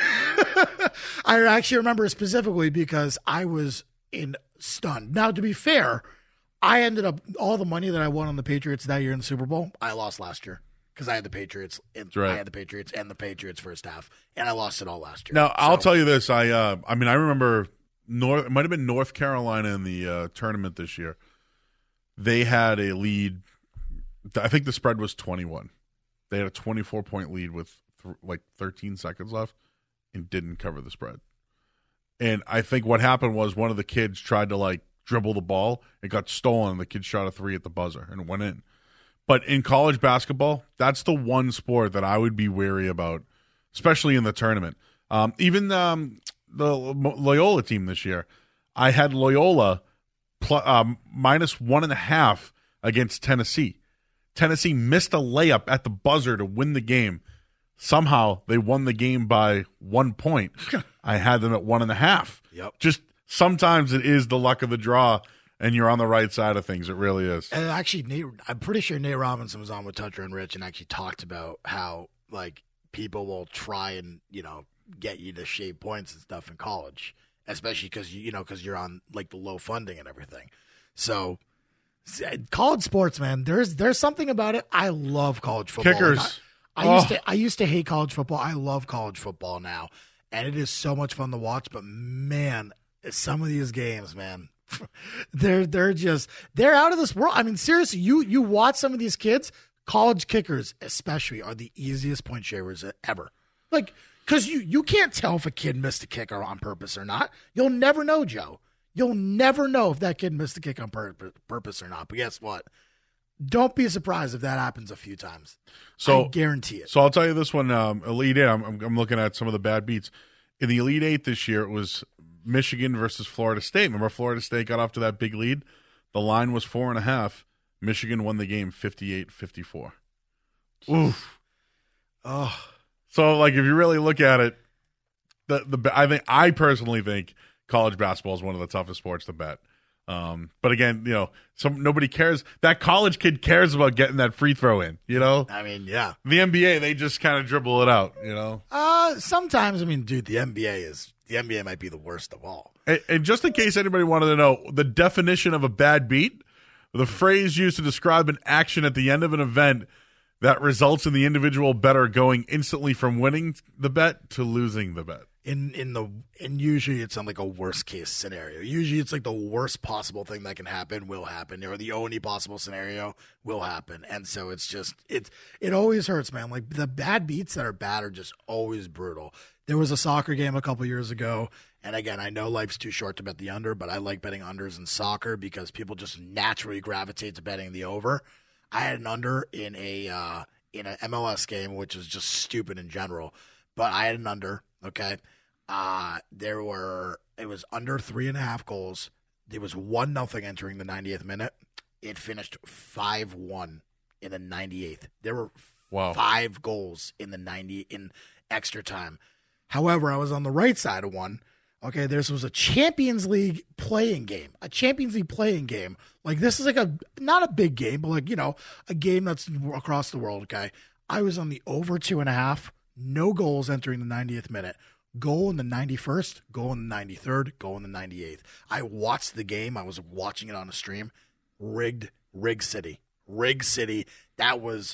I actually remember it specifically because I was in stunned. Now, to be fair, I ended up all the money that I won on the Patriots that year in the Super Bowl, I lost last year because I had the Patriots. And right. I had the Patriots and the Patriots first half, and I lost it all last year. Now I'll So- tell you this. I uh, I mean I remember North. It might have been North Carolina in the uh, tournament this year. They had a lead. I think the spread was twenty-one. They had a twenty-four point lead with th- like thirteen seconds left and didn't cover the spread. And I think what happened was one of the kids tried to like dribble the ball. It got stolen. The kid shot a three at the buzzer and it went in. But in college basketball, that's the one sport that I would be wary about, especially in the tournament. Um, even um, the Loyola team this year, I had Loyola pl- um, minus one and a half against Tennessee. Tennessee missed a layup at the buzzer to win the game. Somehow they won the game by one point. I had them at one and a half. Yep. Just sometimes it is the luck of the draw, and you're on the right side of things. It really is. And actually, Nate, I'm pretty sure Nate Robinson was on with Toucher and Rich and actually talked about how like people will try and you know get you to shave points and stuff in college, especially because you you know because you're on like the low funding and everything. So college sports, man, there's there's something about it. I love college football. Kickers. Like, I, I Oh. used to I used to hate college football. I love college football now, and it is so much fun to watch. But man, some of these games, man. They're they're just they're out of this world. I mean, seriously, you you watch some of these kids, college kickers especially, are the easiest point shavers ever. Like, because you you can't tell if a kid missed a kick or on purpose or not. You'll never know, Joe. You'll never know if that kid missed a kick on pur- purpose or not. But guess what? Don't be surprised if that happens a few times. So I guarantee it. So I'll tell you this one, um, Elite Eight. I'm, I'm looking at some of the bad beats in the Elite Eight this year. It was Michigan versus Florida State. Remember, Florida State got off to that big lead. The line was four and a half. Michigan won the game fifty-eight fifty-four. Oof. Oh. So, like, if you really look at it, the the I think I personally think college basketball is one of the toughest sports to bet. Um, but again, you know, some nobody cares. That college kid cares about getting that free throw in. You know, I mean, yeah. The N B A, they just kind of dribble it out. You know. Uh, sometimes, I mean, dude, the N B A is the N B A might be the worst of all. And, and just in case anybody wanted to know, the definition of a bad beat, the phrase used to describe an action at the end of an event that results in the individual bettor going instantly from winning the bet to losing the bet. In in the and usually it's on like a worst case scenario. Usually it's like the worst possible thing that can happen will happen, or the only possible scenario will happen. And so it's just it's it always hurts, man. Like the bad beats that are bad are just always brutal. There was a soccer game a couple years ago, and again, I know life's too short to bet the under, but I like betting unders in soccer because people just naturally gravitate to betting the over. I had an under in a uh, in an M L S game, which is just stupid in general, but I had an under. Okay. Uh, there were, it was under three and a half goals. There was one nothing entering the ninetieth minute. It finished five one in the ninety-eighth. There were wow. five goals in the ninety in extra time. However, I was on the right side of one. Okay. This was a Champions League playing game, a Champions League playing game. Like this is like a, not a big game, but like, you know, a game that's across the world. Okay. I was on the over two and a half. No goals entering the ninetieth minute. Goal in the ninety-first, goal in the ninety-third, goal in the ninety-eighth. I watched the game. I was watching it on a stream. Rigged, Rig City. Rig City. That was,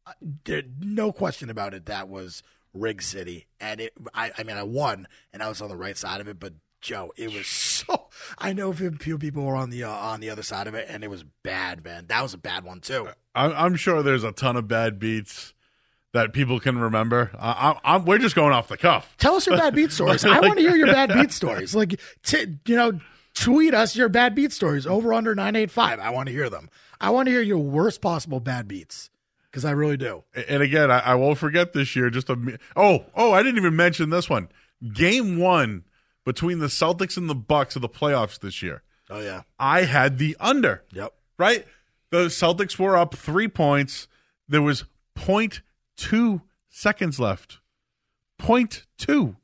uh, no question about it, that was Rig City. And it, I, I mean, I won, and I was on the right side of it, but Joe, it was so, I know a few people were on the, uh, on the other side of it, and it was bad, man. That was a bad one, too. I'm, I'm sure there's a ton of bad beats that people can remember. I, I, I'm, we're just going off the cuff. Tell us your bad beat stories. I want to hear your bad beat stories. Like, t- you know, tweet us your bad beat stories. Over under nine eight five. I want to hear them. I want to hear your worst possible bad beats because I really do. And again, I, I won't forget this year. Just a oh oh, I didn't even mention this one. Game one between the Celtics and the Bucks of the playoffs this year. Oh yeah, I had the under. Yep. Right. The Celtics were up three points. There was point. Two seconds left. Point two.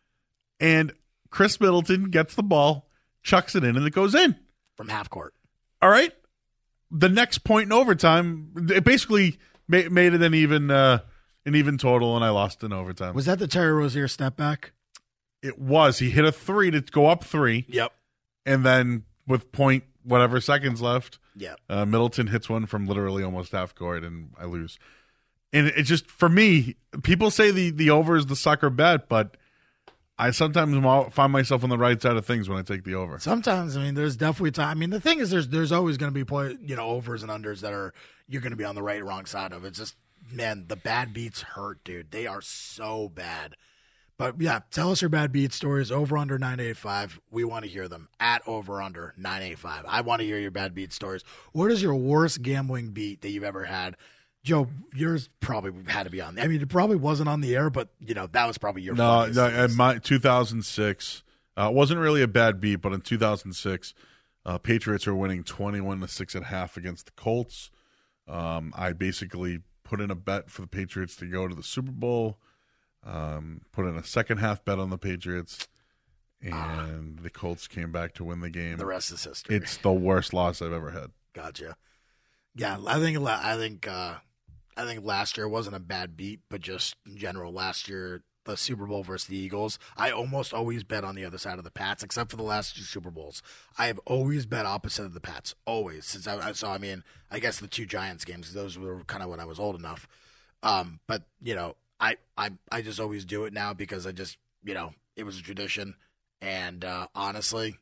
And Chris Middleton gets the ball, chucks it in, and it goes in. From half court. All right. The next point in overtime, it basically made, made it an even uh, an even total, and I lost in overtime. Was that the Terry Rozier step back? It was. He hit a three to go up three. Yep. And then with point whatever seconds left, yep. uh, Middleton hits one from literally almost half court, and I lose. And it just, for me, people say the, the over is the sucker bet, but I sometimes find myself on the right side of things when I take the over. Sometimes, I mean, there's definitely time. I mean, the thing is, there's there's always going to be play, you know, overs and unders that are you're going to be on the right or wrong side of. It's just, man, the bad beats hurt, dude. They are so bad. But yeah, tell us your bad beat stories. Over under nine eight five. We want to hear them at over under nine eight five. I want to hear your bad beat stories. What is your worst gambling beat that you've ever had? Joe, yours probably had to be on. I mean, it probably wasn't on the air, but you know that was probably your. No, no. In my two thousand six, uh, it wasn't really a bad beat, but in two thousand six, uh, Patriots are winning twenty-one to six and a half against the Colts. Um, I basically put in a bet for the Patriots to go to the Super Bowl. Um, put in a second half bet on the Patriots, and ah. the Colts came back to win the game. The rest is history. It's the worst loss I've ever had. Gotcha. Yeah, I think. I think. Uh, I think last year wasn't a bad beat, but just in general, last year, the Super Bowl versus the Eagles, I almost always bet on the other side of the Pats, except for the last two Super Bowls. I have always bet opposite of the Pats, always. Since I saw, I mean, I guess the two Giants games, those were kind of when I was old enough. Um, but, you know, I, I, I just always do it now because I just, you know, it was a tradition. And uh, honestly,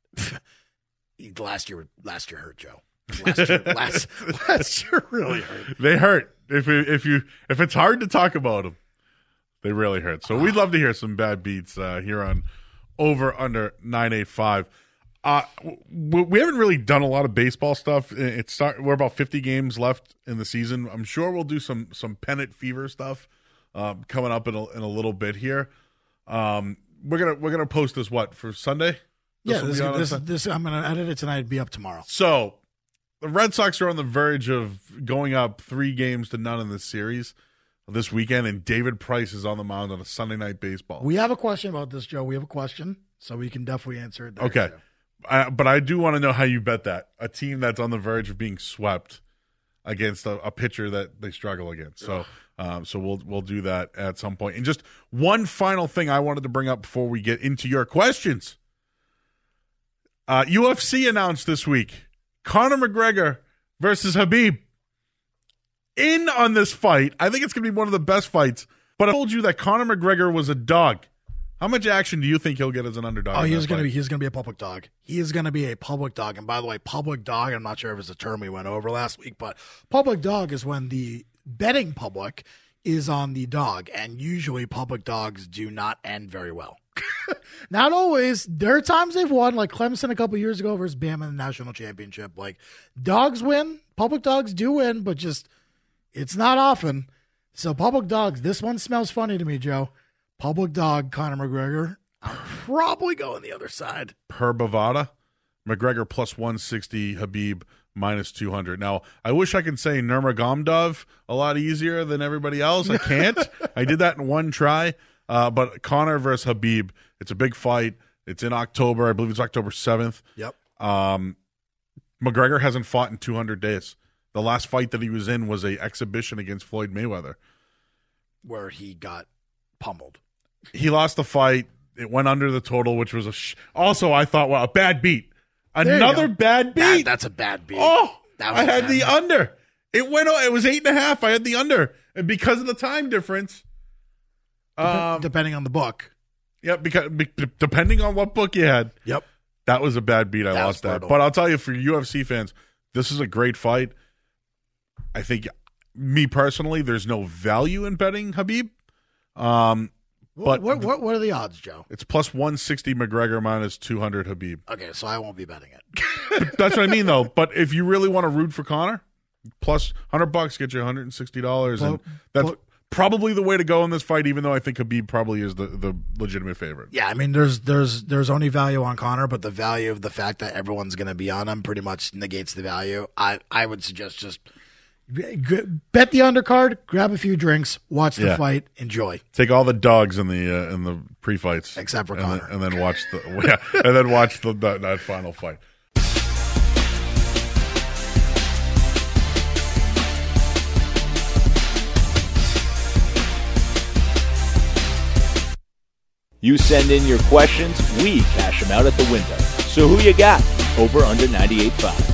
last year, last year hurt, Joe. Last year, last, last year really hurt. They hurt. If you, if you if it's hard to talk about them, they really hurt. So we'd love to hear some bad beats uh, here on Over Under nine eight five. Uh, w- we haven't really done a lot of baseball stuff. It's start, we're about fifty games left in the season. I'm sure we'll do some some pennant fever stuff um, coming up in a, in a little bit here. Um, we're gonna we're gonna post this what for Sunday? Yeah, will this, be on on this, Sun- this, I'm going to edit it tonight. It'll be up tomorrow. So the Red Sox are on the verge of going up three games to none in this series this weekend, and David Price is on the mound on a Sunday Night Baseball. We have a question about this, Joe. We have a question, so we can definitely answer it there. Okay. Too. I, but I do want to know how you bet that. A team that's on the verge of being swept against a, a pitcher that they struggle against. So um, so we'll we'll do that at some point. And just one final thing I wanted to bring up before we get into your questions. Uh, U F C announced this week Conor McGregor versus Khabib. In on this fight. I think it's going to be one of the best fights. But I told you that Conor McGregor was a dog. How much action do you think he'll get as an underdog? Oh, in he's that gonna fight? be he's gonna be a public dog. He is gonna be a public dog. And by the way, public dog, I'm not sure if it's a term we went over last week, but public dog is when the betting public is on the dog, and usually public dogs do not end very well. Not always. There are times they've won, like Clemson a couple years ago versus Bama in the national championship. Like dogs win, public dogs do win, but just it's not often. So public dogs, this one smells funny to me, Joe. Public dog, Conor McGregor. I'm probably going the other side. Per Bovada, McGregor plus one sixty, Khabib minus two hundred. Now, I wish I could say Nurmagomedov a lot easier than everybody else. I can't. I did that in one try. Uh, but Conor versus Khabib, it's a big fight. It's in October. I believe it's October seventh. Yep. Um, McGregor hasn't fought in two hundred days. The last fight that he was in was a exhibition against Floyd Mayweather, Where he got pummeled. He lost the fight. It went under the total, which was a sh- also I thought, well, a bad beat. you Another go. bad beat. That, that's a bad beat. Oh, That was I a had bad the beat. under. It went. It was eight and a half. I had the under, and because of the time difference, Dep- um, depending on the book. yeah, because be, depending on what book you had, Yep. that was a bad beat. I That was lost that. brutal. But I'll tell you, for U F C fans, this is a great fight. I think, me personally, there's no value in betting Khabib. Um, What, but what, what, what are the odds, Joe? it's plus one sixty McGregor minus two hundred Khabib. Okay, so I won't be betting it. That's what I mean, though. But if you really want to root for Conor, plus one hundred bucks get you one hundred sixty dollars. And But- that's but- probably the way to go in this fight, even though I think Khabib probably is the, the legitimate favorite. Yeah, I mean, there's there's there's only value on Conor, but the value of the fact that everyone's going to be on him pretty much negates the value. I, I would suggest just g- g- bet the undercard, grab a few drinks, watch the Yeah. fight, enjoy. Take all the dogs in the uh, in the pre-fights, Except for and Conor. then, and then watch the yeah, and then watch the that, that final fight. You send in your questions, we cash them out at the window. So who you got? Over under ninety-eight point five.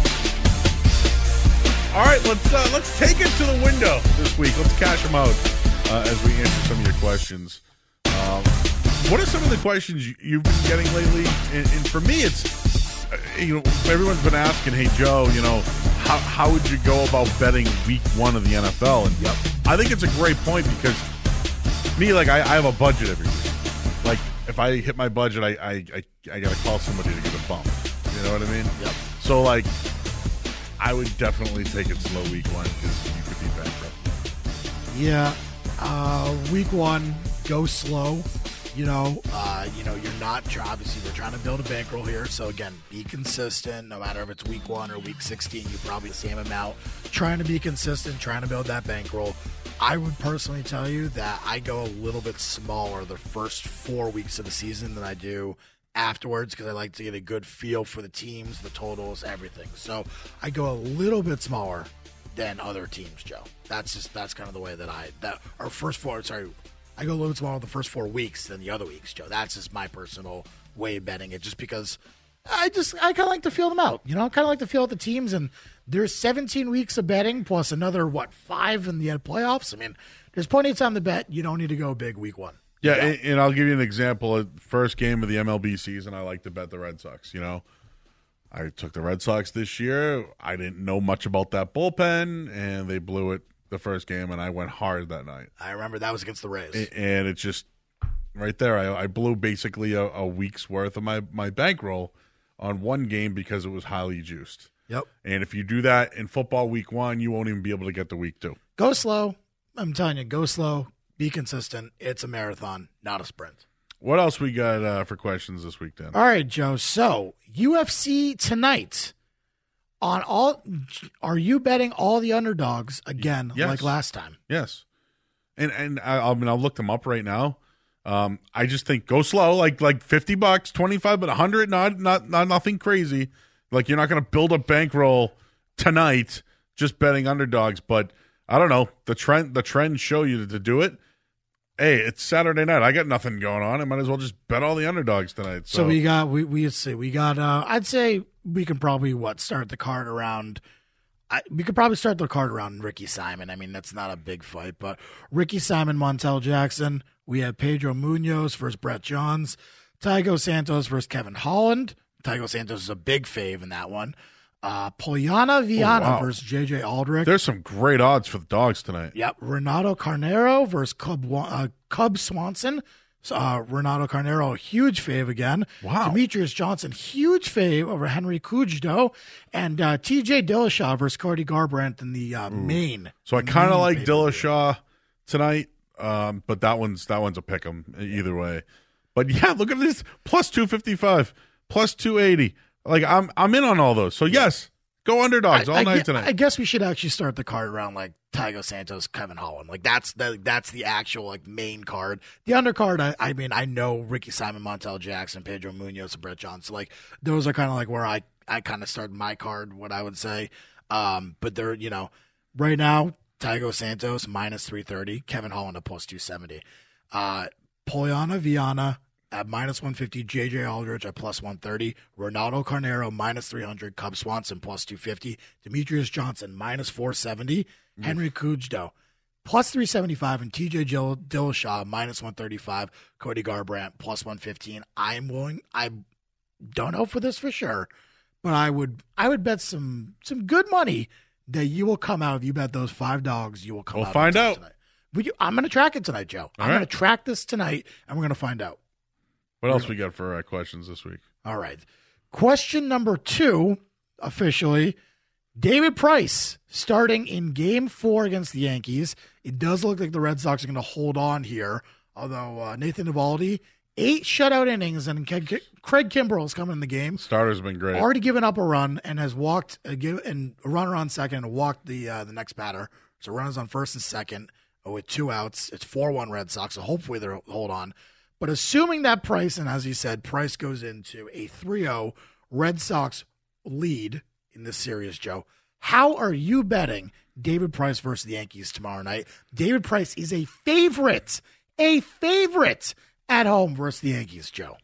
All right, let's uh, let's take it to the window this week. Let's cash them out uh, as we answer some of your questions. Um, what are some of the questions you- you've been getting lately? And, and for me, it's uh, you know everyone's been asking, "Hey Joe, you know how how would you go about betting Week One of the N F L?" And Yep. I think it's a great point because me, like I, I have a budget every week. Like if I hit my budget, I I I, I got to call somebody to get a bump. You know what I mean? Yep. So like. I would definitely take it slow week one because you could be bankrupt. Yeah, uh, week one, go slow. You know, uh, you know, you're not try- obviously we're trying to build a bankroll here. So again, be consistent. No matter if it's week one or week sixteen, you probably the same amount. Trying to be consistent, trying to build that bankroll. I would personally tell you that I go a little bit smaller the first four weeks of the season than I do afterwards because I like to get a good feel for the teams, the totals, everything. So I go a little bit smaller than other teams, Joe. That's just that's kind of the way that I that our first four. Sorry, I go a little bit smaller the first four weeks than the other weeks, Joe. That's just my personal way of betting it, just because I just I kind of like to feel them out. You know, I kind of like to feel out the teams, and there's seventeen weeks of betting plus another what five in the playoffs. I mean, there's plenty of time to bet. You don't need to go big week one. Yeah, and, and I'll give you an example. At first game of the M L B season, I like to bet the Red Sox. You know, I took the Red Sox this year. I didn't know much about that bullpen, and they blew it the first game, and I went hard that night. I remember that was against the Rays. A- And it's just right there. I, I blew basically a, a week's worth of my, my bankroll on one game because it was highly juiced. Yep. And if you do that in football week one, you won't even be able to get the week two. Go slow. I'm telling you, go slow. Be consistent. It's a marathon, not a sprint. What else we got uh, for questions this week, Dan? All right, Joe. So U F C tonight. On all, are you betting all the underdogs again, Yes. like last time? Yes. And and I, I mean, I'll look them up right now. Um, I just think go slow, like like fifty bucks, twenty-five, but a hundred, not not not nothing crazy. Like you're not going to build a bankroll tonight just betting underdogs. But I don't know, the trend the trends show you to, to do it. Hey, it's Saturday night. I got nothing going on. I might as well just bet all the underdogs tonight. So, So we got we we see we got. Uh, I'd say we can probably what start the card around. I, we could probably start the card around Ricky Simon. I mean, that's not a big fight, but Ricky Simon, Montel Jackson. We have Pedro Munoz versus Brett Johns, Tygo Santos versus Kevin Holland. Tygo Santos is a big fave in that one. Uh, Polyana Viana Oh, wow. versus J J Aldrich. there's some great odds for the dogs tonight. Yep, Renato Carnero versus Cub, uh, Cub Swanson. So, uh, Renato Carnero, huge fave again. Wow. Demetrius Johnson, huge fave over Henry Kujdo. And uh, T J Dillashaw versus Cody Garbrandt in the uh, main. So I kind of main like pay-per-view. Dillashaw tonight, um, but that one's that one's a pick 'em either way. But yeah, look at this plus two fifty five, plus two eighty. Like I'm I'm in on all those. So yes, go underdogs all I, night gue- tonight. I guess we should actually start the card around like Tygo Santos, Kevin Holland. Like that's the that's the actual like main card. The undercard, I, I mean, I know Ricky Simon, Montel Jackson, Pedro Munoz, and Brett Johnson. So like those are kind of like where I I kind of start my card. What I would say, um, but they're you know right now Tygo Santos minus three thirty, Kevin Holland at plus two seventy, uh, Polyana Viana at minus one fifty, J J Aldrich at plus one thirty, Ronaldo Carnero minus three hundred, Cub Swanson plus two fifty, Demetrius Johnson minus four seventy, Henry Kujdo plus three seventy-five, and T J Dill- Dillashaw minus one thirty-five, Cody Garbrandt plus one fifteen. I'm willing, I don't know for this for sure, but I would I would bet some some good money that you will come out. If you bet those five dogs, you will come We'll out. find on top out. Tonight. But you, I'm going to track it tonight, Joe. I'm right. going to track this tonight, and we're going to find out. What else we got for uh, questions this week? All right. Question number two, officially. David Price starting in game four against the Yankees. It does look like the Red Sox are going to hold on here, although uh, Nathan Eovaldi, eight shutout innings, and Craig Craig Kimbrell is coming in the game. Starter's been great. Already given up a run and has walked uh, give, and a runner on second and walked the uh, the next batter. So runners on first and second uh, with two outs. It's four one Red Sox, so hopefully they'll hold on. But assuming that Price, and as you said, Price goes into a three oh Red Sox lead in this series, Joe, how are you betting David Price versus the Yankees tomorrow night? David Price is a favorite, a favorite at home versus the Yankees, Joe.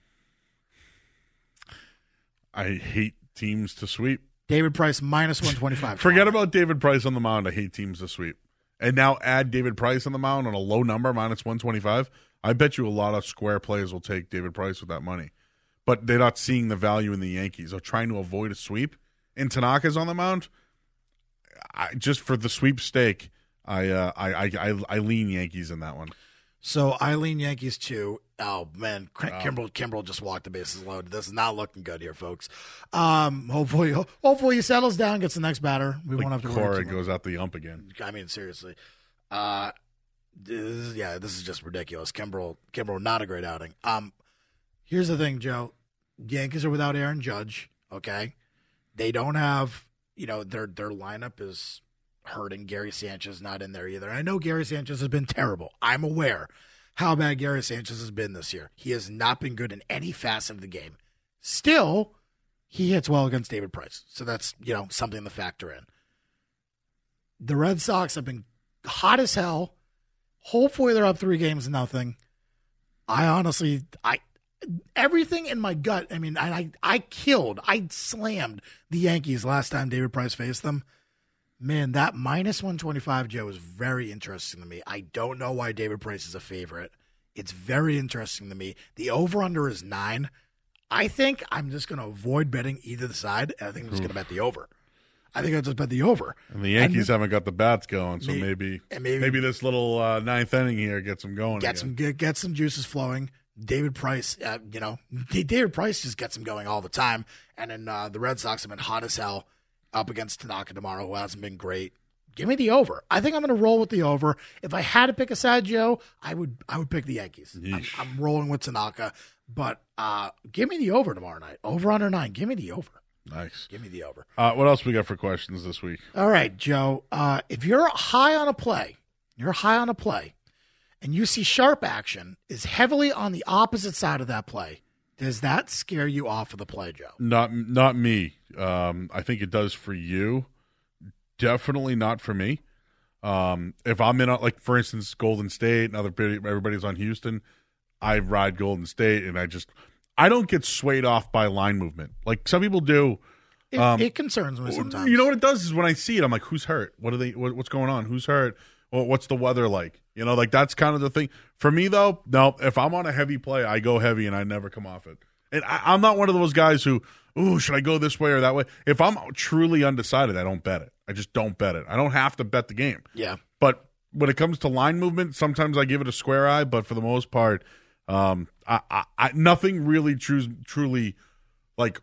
I hate teams to sweep. David Price minus one twenty-five. Forget about David Price on the mound. I hate teams to sweep. And now add David Price on the mound on a low number, minus one twenty-five. I bet you a lot of square players will take David Price with that money. But they're not seeing the value in the Yankees. They're trying to avoid a sweep. And Tanaka's on the mound. I, just for the sweepstake, I, uh, I, I I I lean Yankees in that one. So I lean Yankees too. Oh man, Kimbrel Kimbrel just walked the bases loaded. This is not looking good here, folks. Um, hopefully, hopefully he settles down, gets the next batter. We Like won't have to worry Cora too much. goes out the ump again. I mean, seriously. Uh, this is, yeah, this is just ridiculous. Kimbrel, Kimbrel, not a great outing. Um, here's the thing, Joe. Yankees are without Aaron Judge. Okay, they don't have. You know, their their lineup is hurting. Gary Sanchez not in there either. I know Gary Sanchez has been terrible. I'm aware how bad Gary Sanchez has been this year. He has not been good in any facet of the game. Still, he hits well against David Price. So that's, you know, something to factor in. The Red Sox have been hot as hell. Hopefully they're up three games to nothing. I honestly, I everything in my gut, I mean, I, I, I killed, I slammed the Yankees last time David Price faced them. Man, that minus one twenty-five, Joe, is very interesting to me. I don't know why David Price is a favorite. It's very interesting to me. The over-under is nine. I think I'm just going to avoid betting either side, and I think I'm just going to bet the over. I think I'll just bet the over. And the Yankees And- haven't got the bats going, so May- maybe and maybe, maybe- this little uh, ninth inning here gets them going. Get again. some get, get some juices flowing. David Price, uh, you know, David Price just gets him going all the time. And then uh, the Red Sox have been hot as hell up against Tanaka tomorrow, who hasn't been great. Give me the over. I think I'm going to roll with the over. If I had to pick a side, Joe, I would I would pick the Yankees. I'm, I'm rolling with Tanaka, but uh, give me the over tomorrow night. Over under nine. Give me the over. Nice. Give me the over. Uh, what else we got for questions this week? All right, Joe. Uh, if you're high on a play, you're high on a play, and you see sharp action is heavily on the opposite side of that play, does that scare you off of the play, Joe? Not not me. Um, I think it does for you. Definitely not for me. Um, if I'm in, a, like, for instance, Golden State and other everybody's on Houston, I ride Golden State, and I just I don't get swayed off by line movement like some people do. It, um, it concerns me sometimes. You know what it does is when I see it, I'm like, who's hurt? What are they? What, what's going on? Who's hurt? Well, what's the weather like? You know, like that's kind of the thing. For me, though, no, if I'm on a heavy play, I go heavy and I never come off it. And I, I'm not one of those guys who, ooh, should I go this way or that way? If I'm truly undecided, I don't bet it. I just don't bet it. I don't have to bet the game. Yeah. But when it comes to line movement, sometimes I give it a square eye, but for the most part, um, I, I, I nothing really tru- truly like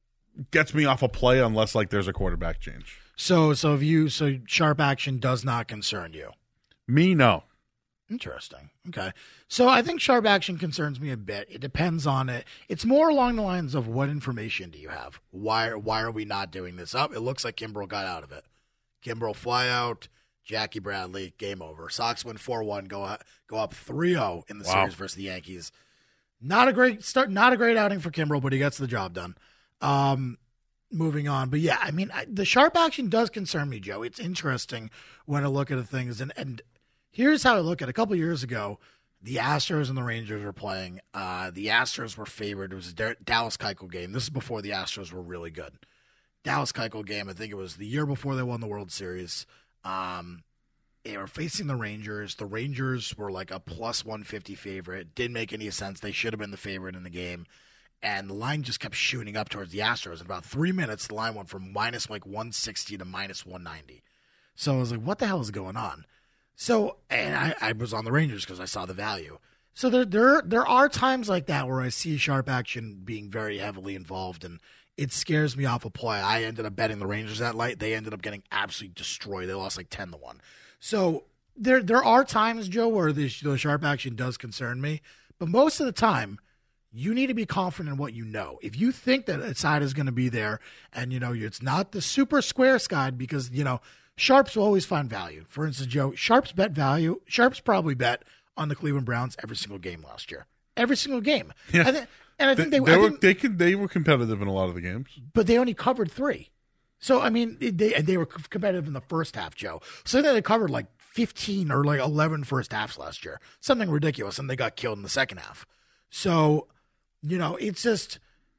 gets me off a play unless like there's a quarterback change. So, so if you, so sharp action does not concern you. Me, no. Interesting. Okay. So I think sharp action concerns me a bit. It depends on it. It's more along the lines of what information do you have? Why, why are we not doing this up? It looks like Kimbrel got out of it. Kimbrel fly out, Jackie Bradley, game over. Sox win four one, go up, go up three oh in the Wow. series versus the Yankees. Not a great start, not a great outing for Kimbrel, but he gets the job done. Um, moving on. But yeah, I mean, I, the sharp action does concern me, Joe. It's interesting when I look at the things. And, and here's how I look at it. A couple years ago, the Astros and the Rangers were playing. Uh, the Astros were favored. It was a Da- Dallas Keuchel game. This is before the Astros were really good. Dallas Keuchel game, I think it was the year before they won the World Series. Um, they were facing the Rangers. The Rangers were like a plus one fifty favorite. Didn't make any sense. They should have been the favorite in the game. And the line just kept shooting up towards the Astros. In about three minutes, the line went from minus like one sixty to minus one ninety. So I was like, what the hell is going on? So, and I, I was on the Rangers because I saw the value. So there, there, there are times like that where I see sharp action being very heavily involved, and it scares me off a play. I ended up betting the Rangers that light. They ended up getting absolutely destroyed. They lost like ten to one. So there, there are times, Joe, where the, the sharp action does concern me, but most of the time, you need to be confident in what you know. If you think that a side is going to be there, and you know it's not the super square side, because you know sharps will always find value. For instance, Joe, sharps bet value. Sharps probably bet on the Cleveland Browns every single game last year. Every single game. Yeah. I th- and I think they, they, they I were think, they could they were competitive in a lot of the games, but they only covered three. So I mean, they they were competitive in the first half, Joe. So they covered like fifteen or like eleven first halves last year, something ridiculous, and they got killed in the second half. So you know, it's just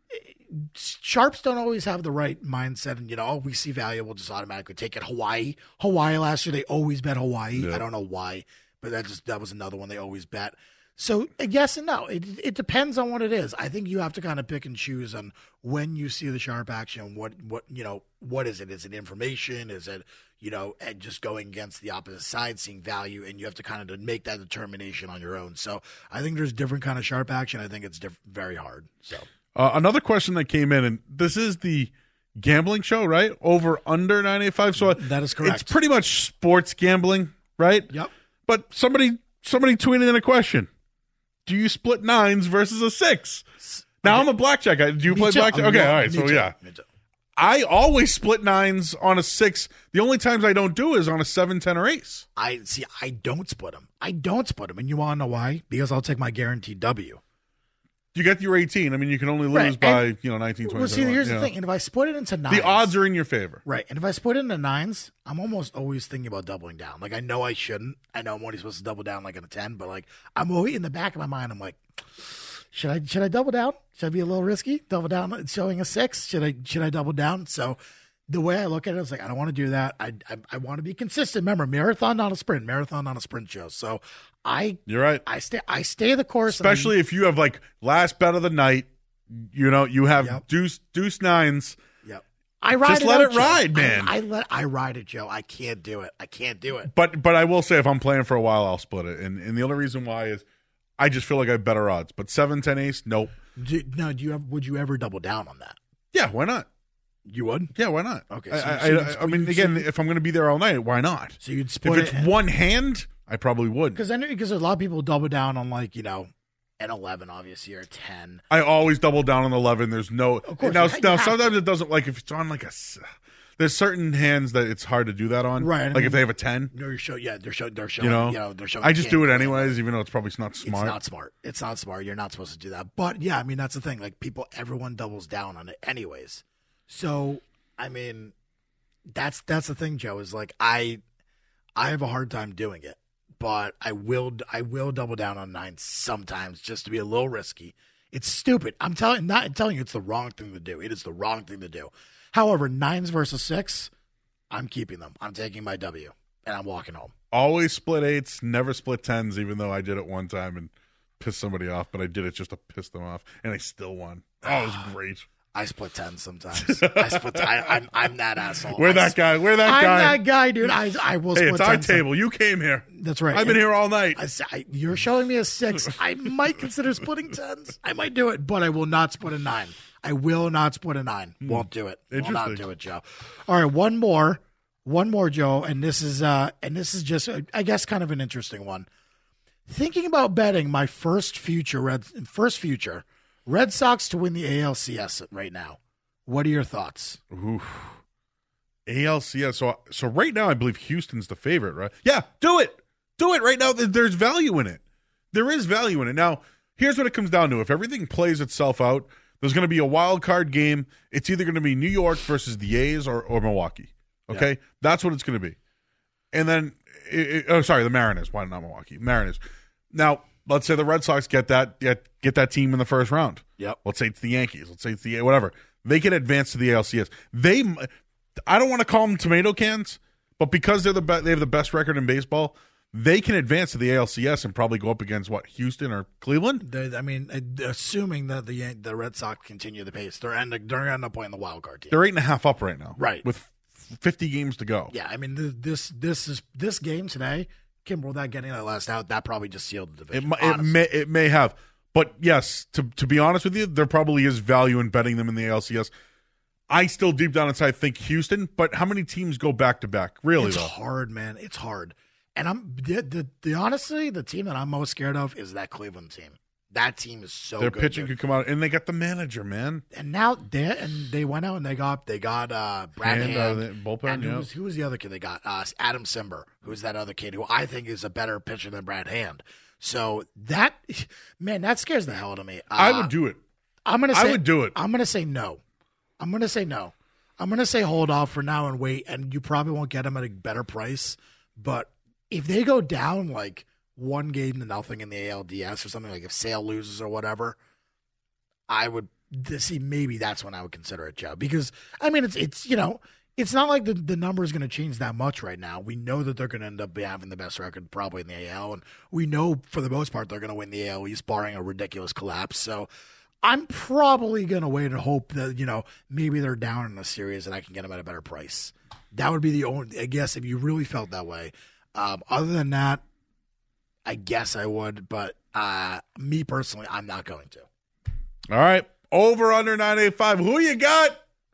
sharps don't always have the right mindset, and you know, oh, we see value, we'll just automatically take it. Hawaii, Hawaii last year, they always bet Hawaii. Yeah. I don't know why, but that just that was another one they always bet. So yes and no. It it depends on what it is. I think you have to kind of pick and choose on when you see the sharp action. What what you know? What is it? Is it information? Is it you know just going against the opposite side, seeing value, and you have to kind of make that determination on your own. So I think there's different kind of sharp action. I think it's diff- very hard. So uh, another question that came in, and this is the gambling show, right? Over under nine eight five. So that is correct. It's pretty much sports gambling, right? Yep. But somebody somebody tweeted in a question. Do you split nines versus a six? Now, okay. I'm a blackjack guy. Do you Me play too. blackjack? I'm Okay, not- all right. me So, too. yeah. Me too. I always split nines on a six. The only times I don't do is on a seven, ten, or ace. I see. I don't split them. I don't split them, and you want to know why? Because I'll take my guaranteed W. You get your eighteen. I mean, you can only lose Right. by, And- you know, nineteen, twenty. Well, see, here's yeah. the thing. And if I split it into nines, The odds are in your favor. right. And if I split it into nines, I'm almost always thinking about doubling down. Like I know I shouldn't. I know I'm only supposed to double down like in a ten, but like I'm always in the back of my mind. I'm like, should I should I double down? Should I be a little risky? Double down, showing a six. Should I should I double down? So the way I look at it is like I don't want to do that. I I, I want to be consistent. Remember, marathon not a sprint. Marathon not a sprint show. So I You're right. I stay I stay the course. and I- Especially if you have, like, last bet of the night, you know, you have Yep. deuce, deuce nines. Yep. I ride Just it let out, it Joe. ride, I- man. I, let I ride it, Joe. I can't do it. I can't do it. But but I will say, if I'm playing for a while, I'll split it. And and the only reason why is I just feel like I have better odds. But seven ten ace, nope. Do, no, do you have, would you ever double down on that? Yeah, why not? You would? Yeah, why not? Okay. I, So, I, so you'd I, I split- mean, you'd- again, so you- if I'm going to be there all night, why not? so you'd split If it's it. one hand, I probably would. Because I know because a lot of people double down on like you know an eleven, obviously, or a ten. I always double down on eleven. There's no. Of course, now, you ha- now you have sometimes it doesn't. Like if it's on like a. s- There's certain hands that it's hard to do that on. Right, I Like mean- if they have a ten, No, you're show. Yeah, they're show. They're showing. you know. You know, they're showing. I just you do it can't- anyways, even though it's probably not smart. It's not smart. It's not smart. You're not supposed to do that. But yeah, I mean that's the thing. Like people, everyone doubles down on it anyways. So I mean, that's that's the thing, Joe. Is like I, I have a hard time doing it, but I will. I will double down on nine sometimes just to be a little risky. It's stupid. I'm telling not I'm telling you it's the wrong thing to do. It is the wrong thing to do. However, nines versus six, I'm keeping them. I'm taking my W and I'm walking home. Always split eights, never split tens. Even though I did it one time and pissed somebody off, but I did it just to piss them off, and I still won. Oh, it was great. I split tens sometimes. I split. I, I'm I'm that asshole. We're I that s- guy. We're that I'm guy. that guy, dude. I I will Hey, split it's our tens. table. You came here. That's right. I've been And here all night. I, s- I- you're showing me a six. I might consider splitting tens. I might do it, but I will not split a nine. I will not split a nine. Won't do it. Will not Interesting. do it, Joe. All right, one more, one more, Joe, and this is uh, and this is just, uh, I guess, kind of an interesting one. Thinking about betting my first future Red first future Red Sox to win the A L C S right now. What are your thoughts? Oof. A L C S. So, so right now, I believe Houston's the favorite, right? Yeah, do it. Do it right now. There- There's value in it. There is value in it. Now, here's what it comes down to. If everything plays itself out, there's going to be a wild card game. It's either going to be New York versus the A's or, or Milwaukee. Okay? Yeah. That's what it's going to be. And then, it, it- oh, sorry, the Mariners. Why not Milwaukee? Mariners. Now, let's say the Red Sox get that get, get that team in the first round. Yep. Let's say it's the Yankees. Let's say it's the whatever. They can advance to the A L C S. They, I don't want to call them tomato cans, but because they're the be- they have the best record in baseball, they can advance to the A L C S and probably go up against what, Houston or Cleveland. They- I mean, uh, assuming that the Yan- the Red Sox continue the pace, they're end they're going to end up playing the wild card team. They're eight and a half up right now, Right. With fifty games to go. Yeah, I mean, th- this this is this game today. Kimbrel, that getting that last out, that probably just sealed the It, division. mi- it honestly. may it may have, but yes, to to be honest with you, there probably is value in betting them in the A L C S. I still deep down inside think Houston, but how many teams go back to back? Really It's though, hard, man. It's hard. And I'm the, the the honestly, the team that I'm most scared of is that Cleveland team. That team is so their good, pitching dude. could come out, and they got the manager, man. And now they and they went out and they got they got uh Brad Hand, Hand, uh, the bullpen, and who yeah. was who was the other kid they got? Uh, Adam Simber, who's that other kid who I think is a better pitcher than Brad Hand. So that man, that scares the hell out of me. Uh, I would do it. I'm gonna. I Say, would do it. I'm gonna say no. I'm gonna say no. I'm gonna say hold off for now and wait, and you probably won't get them at a better price. But if they go down like one game to nothing in the A L D S or something, like if Sale loses or whatever, I would see maybe that's when I would consider it, Joe. Because I mean, it's it's you know, it's not like the the number is going to change that much right now. We know that they're going to end up having the best record probably in the A L, and we know for the most part they're going to win the A L East, barring a ridiculous collapse. So I'm probably going to wait and hope that, you know, maybe they're down in the series and I can get them at a better price. That would be the only, I guess, if you really felt that way. Um, other than that, I guess I would, but uh, me personally, I'm not going to. All right. Over under nine eighty-five. Who you got?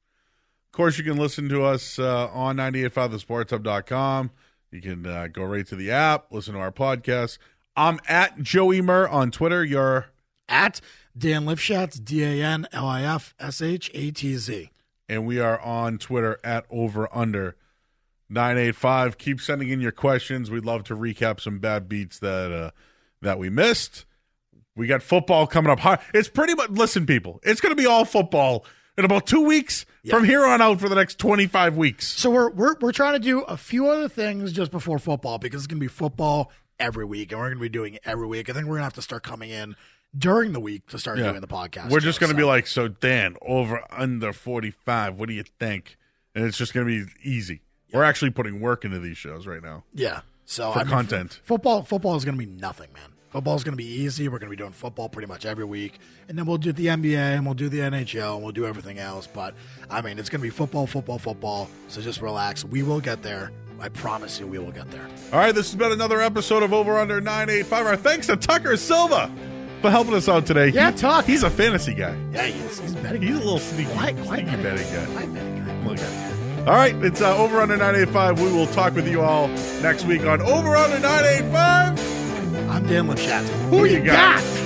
Of course, you can listen to us uh, on nine eighty-five the sports hub dot com. You can uh, go right to the app, listen to our podcast. I'm at Joey Murr on Twitter. You're At Dan Lifshatz, D A N L I F S H A T Z. and we are on Twitter at over under nine eighty-five. Keep sending in your questions. We'd love to recap some bad beats that uh, that we missed. We got football coming up. It's pretty much, listen, people, it's going to be all football in about two weeks Yeah. from here on out for the next twenty-five weeks. So we're, we're we're trying to do a few other things just before football because it's going to be football every week, and we're going to be doing it every week. I think we're going to have to start coming in during the week to start Yeah. doing the podcast. We're just Joe, going to so. be like, so Dan, over under forty-five, what do you think? And it's just going to be easy. We're actually putting work into these shows right now. Yeah. So For I mean, content. f- football football is going to be nothing, man. Football is going to be easy. We're going to be doing football pretty much every week, and then we'll do the N B A and we'll do the N H L and we'll do everything else. But I mean, it's going to be football, football, football. So just relax. We will get there. I promise you we will get there. All right, this has been another episode of Over Under nine eighty-five. Our thanks to Tucker Silva for helping us out today. Yeah, he, Tuck. He's a fantasy guy. Yeah, he is. He's betting. He's a little sneaky, Quite, quite sneaky betting guy. Quite betting guy. Look at it. All right, it's uh, Over Under nine eighty-five. We will talk with you all next week on Over Under nine eighty-five. I'm Dan Lipshatz. Who you got?